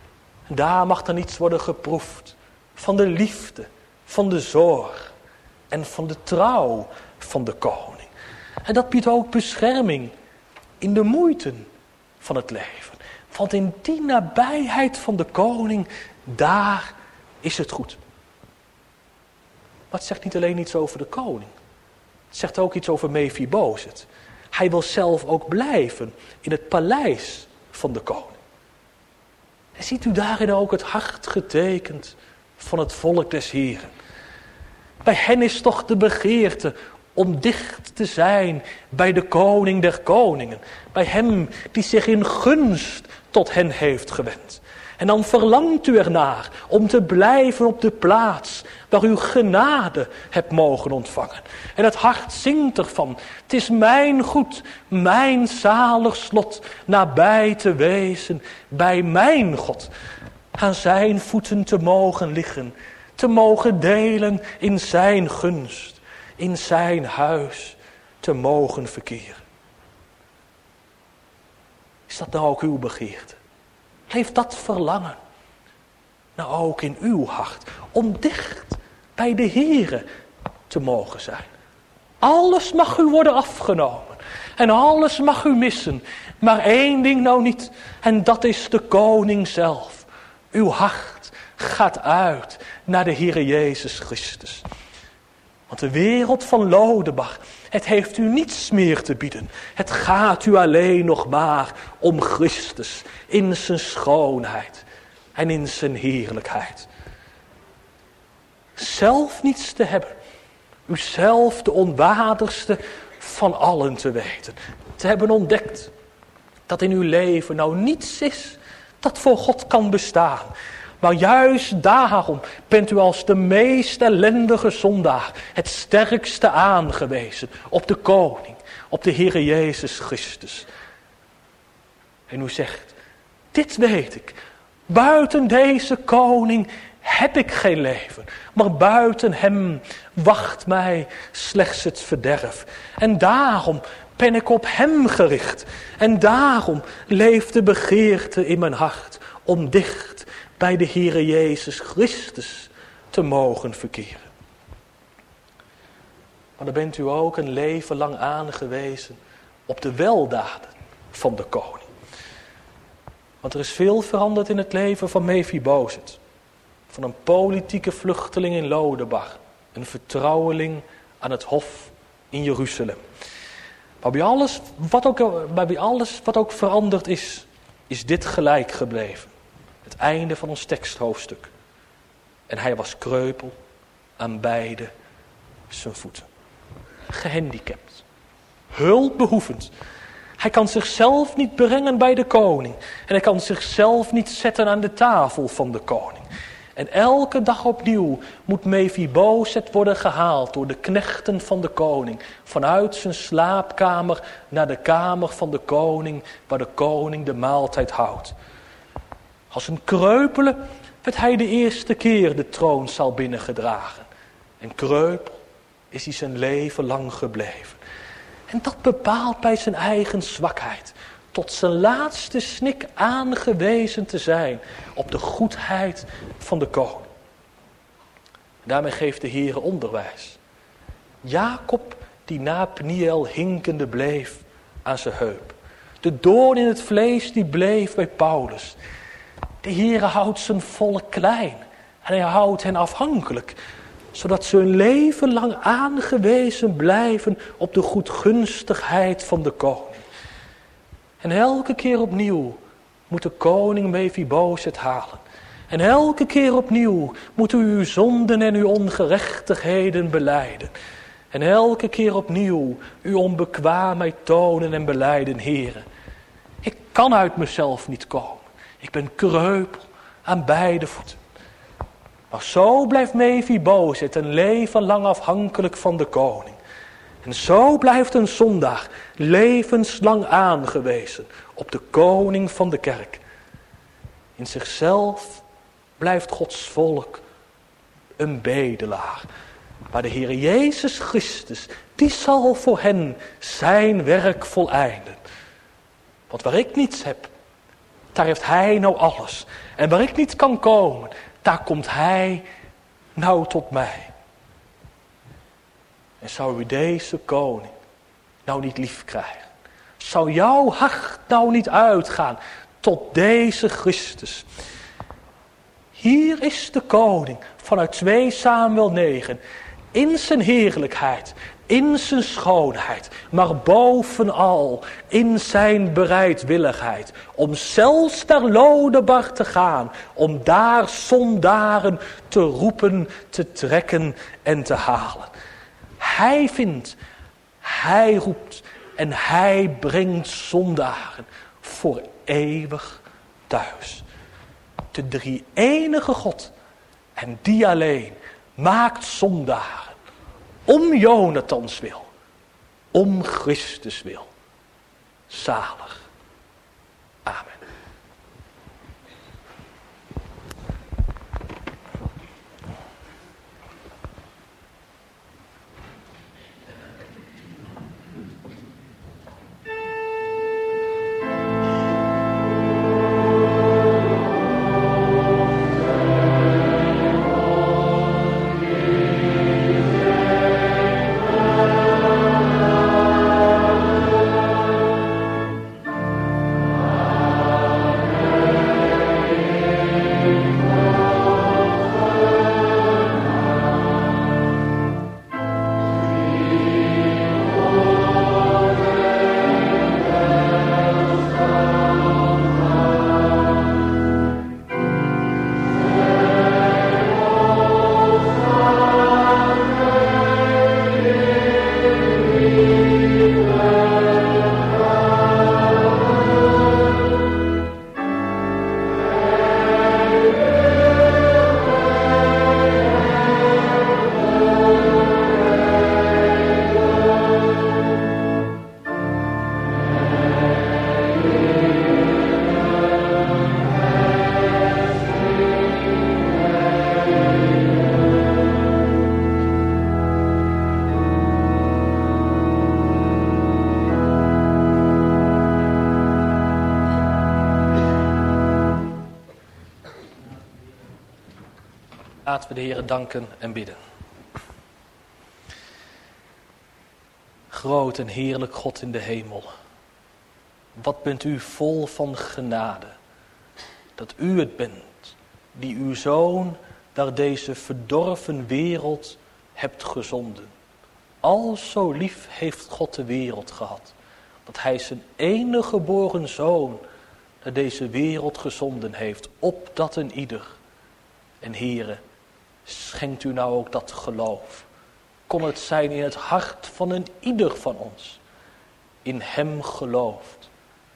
Daar mag er iets worden geproefd van de liefde, van de zorg en van de trouw van de koning. En dat biedt ook bescherming in de moeiten van het leven. Want in die nabijheid van de koning, daar is het goed. Maar het zegt niet alleen iets over de koning. Het zegt ook iets over Mephibozet. Hij wil zelf ook blijven in het paleis van de koning. En ziet u daarin ook het hart getekend van het volk des Heren. Bij hen is toch de begeerte om dicht te zijn bij de koning der koningen. Bij hem die zich in gunst tot hen heeft gewend. En dan verlangt u ernaar om te blijven op de plaats waar u genade hebt mogen ontvangen. En het hart zingt ervan. Het is mijn goed, mijn zalig slot, nabij te wezen bij mijn God. Aan zijn voeten te mogen liggen, te mogen delen in zijn gunst, in zijn huis te mogen verkeren. Is dat nou ook uw begeerte? Heeft dat verlangen nou ook in uw hart om dicht bij de Heere te mogen zijn? Alles mag u worden afgenomen en alles mag u missen, maar één ding nou niet, en dat is de koning zelf. Uw hart gaat uit naar de Heere Jezus Christus. Want de wereld van Lodebach, het heeft u niets meer te bieden. Het gaat u alleen nog maar om Christus in zijn schoonheid en in zijn heerlijkheid. Zelf niets te hebben, uzelf de onwaardigste van allen te weten. Te hebben ontdekt dat in uw leven nou niets is dat voor God kan bestaan. Maar juist daarom bent u als de meest ellendige zondaar het sterkste aangewezen op de koning, op de Heere Jezus Christus. En u zegt, dit weet ik, buiten deze koning heb ik geen leven, maar buiten hem wacht mij slechts het verderf. En daarom ben ik op hem gericht en daarom leeft de begeerte in mijn hart om dicht bij de Heere Jezus Christus te mogen verkeren. Maar dan bent u ook een leven lang aangewezen op de weldaden van de koning. Want er is veel veranderd in het leven van Mephibozet. Van een politieke vluchteling in Lodebach, een vertrouweling aan het hof in Jeruzalem. Maar bij alles wat ook, bij alles wat ook veranderd is, is dit gelijk gebleven. Het einde van ons teksthoofdstuk. En hij was kreupel aan beide zijn voeten. Gehandicapt. Hulpbehoevend. Hij kan zichzelf niet brengen bij de koning. En hij kan zichzelf niet zetten aan de tafel van de koning. En elke dag opnieuw moet Mephibozet worden gehaald door de knechten van de koning. Vanuit zijn slaapkamer naar de kamer van de koning, waar de koning de maaltijd houdt. Als een kreupele werd hij de eerste keer de troonzaal binnengedragen. En kreupel is hij zijn leven lang gebleven. En dat bepaalt bij zijn eigen zwakheid. Tot zijn laatste snik aangewezen te zijn op de goedheid van de koning. Daarmee geeft de Heere onderwijs. Jacob die na Pniel hinkende bleef aan zijn heup. De doorn in het vlees die bleef bij Paulus. De Heere houdt zijn volk klein en hij houdt hen afhankelijk, zodat ze hun leven lang aangewezen blijven op de goedgunstigheid van de koning. En elke keer opnieuw moet de koning Mephibozet halen. En elke keer opnieuw moet u uw zonden en uw ongerechtigheden belijden. En elke keer opnieuw uw onbekwaamheid tonen en belijden, Heere. Ik kan uit mezelf niet komen. Ik ben kreupel aan beide voeten. Maar zo blijft Mephibozet een leven lang afhankelijk van de koning. En zo blijft een zondaar levenslang aangewezen op de koning van de kerk. In zichzelf blijft Gods volk een bedelaar. Maar de Heer Jezus Christus, die zal voor hen zijn werk voleinden. Want waar ik niets heb, daar heeft hij nou alles. En waar ik niet kan komen, daar komt hij nou tot mij. En zou u deze koning nou niet lief krijgen? Zou jouw hart nou niet uitgaan tot deze Christus? Hier is de koning vanuit twee Samuel negen. In zijn heerlijkheid, in zijn schoonheid, maar bovenal in zijn bereidwilligheid. Om zelfs naar Lodebar te gaan, om daar zondaren te roepen, te trekken en te halen. Hij vindt, hij roept en hij brengt zondaren voor eeuwig thuis. De drie enige God en die alleen maakt zondaren. Om Jonathans wil. Om Christus wil. Zalig. Amen. Laten we de Heere danken en bidden. Groot en heerlijk God in de hemel. Wat bent u vol van genade. Dat u het bent die uw Zoon naar deze verdorven wereld hebt gezonden. Al zo lief heeft God de wereld gehad. Dat hij zijn enige geboren Zoon naar deze wereld gezonden heeft. Opdat een ieder. En Heere, schenkt u nou ook dat geloof. Kon het zijn in het hart van een ieder van ons. In hem gelooft.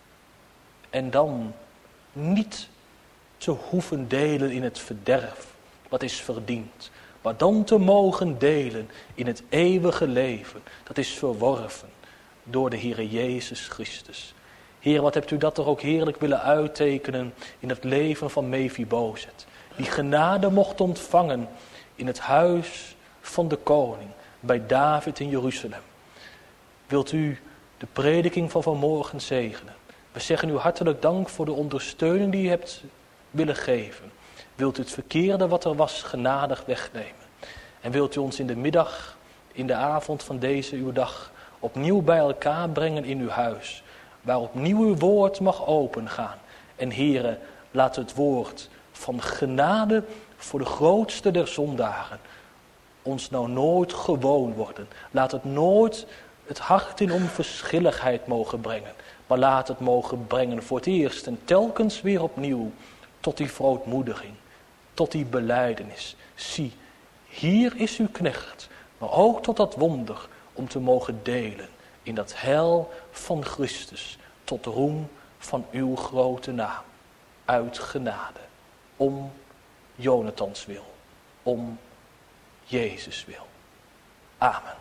En dan niet te hoeven delen in het verderf. Wat is verdiend. Maar dan te mogen delen in het eeuwige leven. Dat is verworven door de Heere Jezus Christus. Heer, wat hebt u dat toch ook heerlijk willen uittekenen in het leven van Mephibozet. Die genade mocht ontvangen in het huis van de koning, bij David in Jeruzalem. Wilt u de prediking van vanmorgen zegenen? We zeggen u hartelijk dank voor de ondersteuning die u hebt willen geven. Wilt u het verkeerde wat er was genadig wegnemen? En wilt u ons in de middag, in de avond van deze uw dag, opnieuw bij elkaar brengen in uw huis, waar opnieuw uw woord mag opengaan. En Heere, laat het woord van genade voor de grootste der zondaren ons nou nooit gewoon worden. Laat het nooit het hart in onverschilligheid mogen brengen, maar laat het mogen brengen voor het eerst en telkens weer opnieuw tot die verootmoediging, tot die belijdenis. Zie, hier is uw knecht, maar ook tot dat wonder om te mogen delen in dat heil van Christus, tot roem van uw grote naam, uit genade, om Jonathans wil, om Jezus wil. Amen.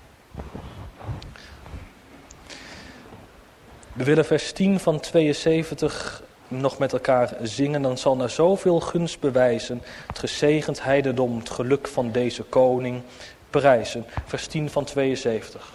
We willen vers tien van tweeënzeventig nog met elkaar zingen. Dan zal naar zoveel gunst bewijzen het gezegend heidendom, het geluk van deze koning prijzen. Vers tien van tweeënzeventig.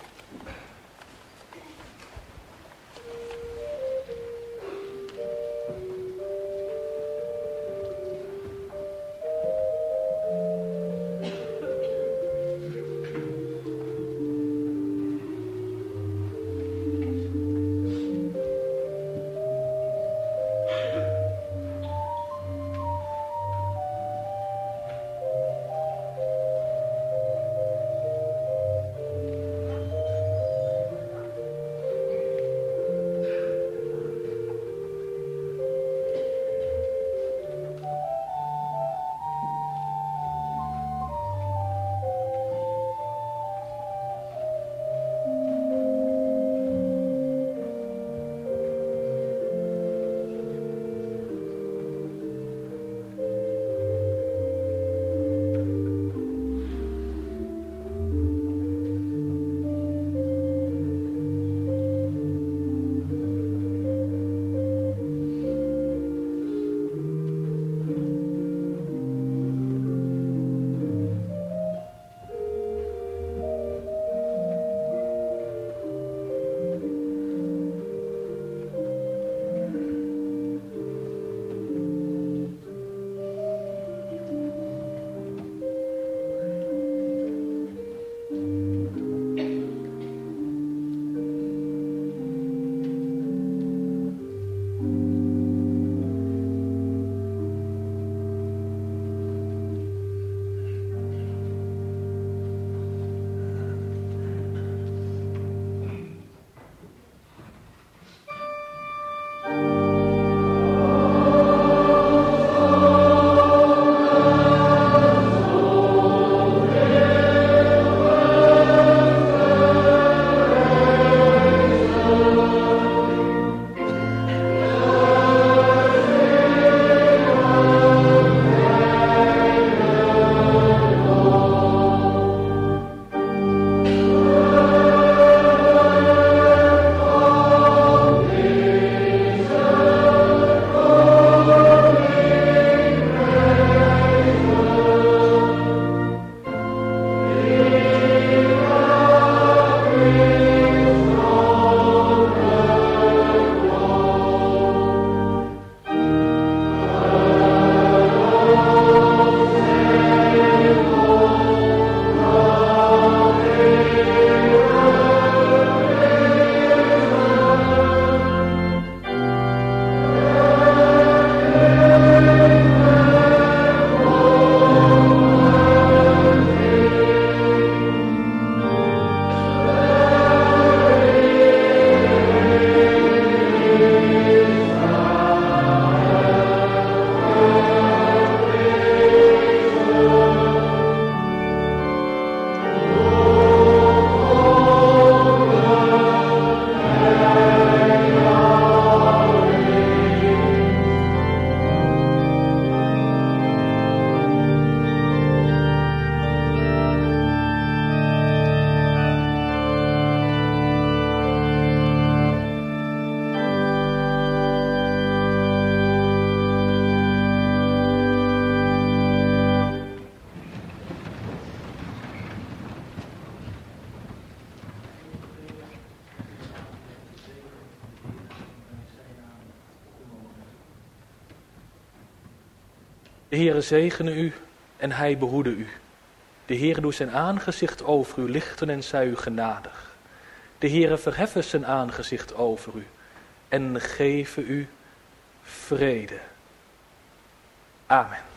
De Heere zegene u en hij behoede u. De Heere doet zijn aangezicht over u lichten en zij u genadig. De Heere verheffen zijn aangezicht over u en geven u vrede. Amen.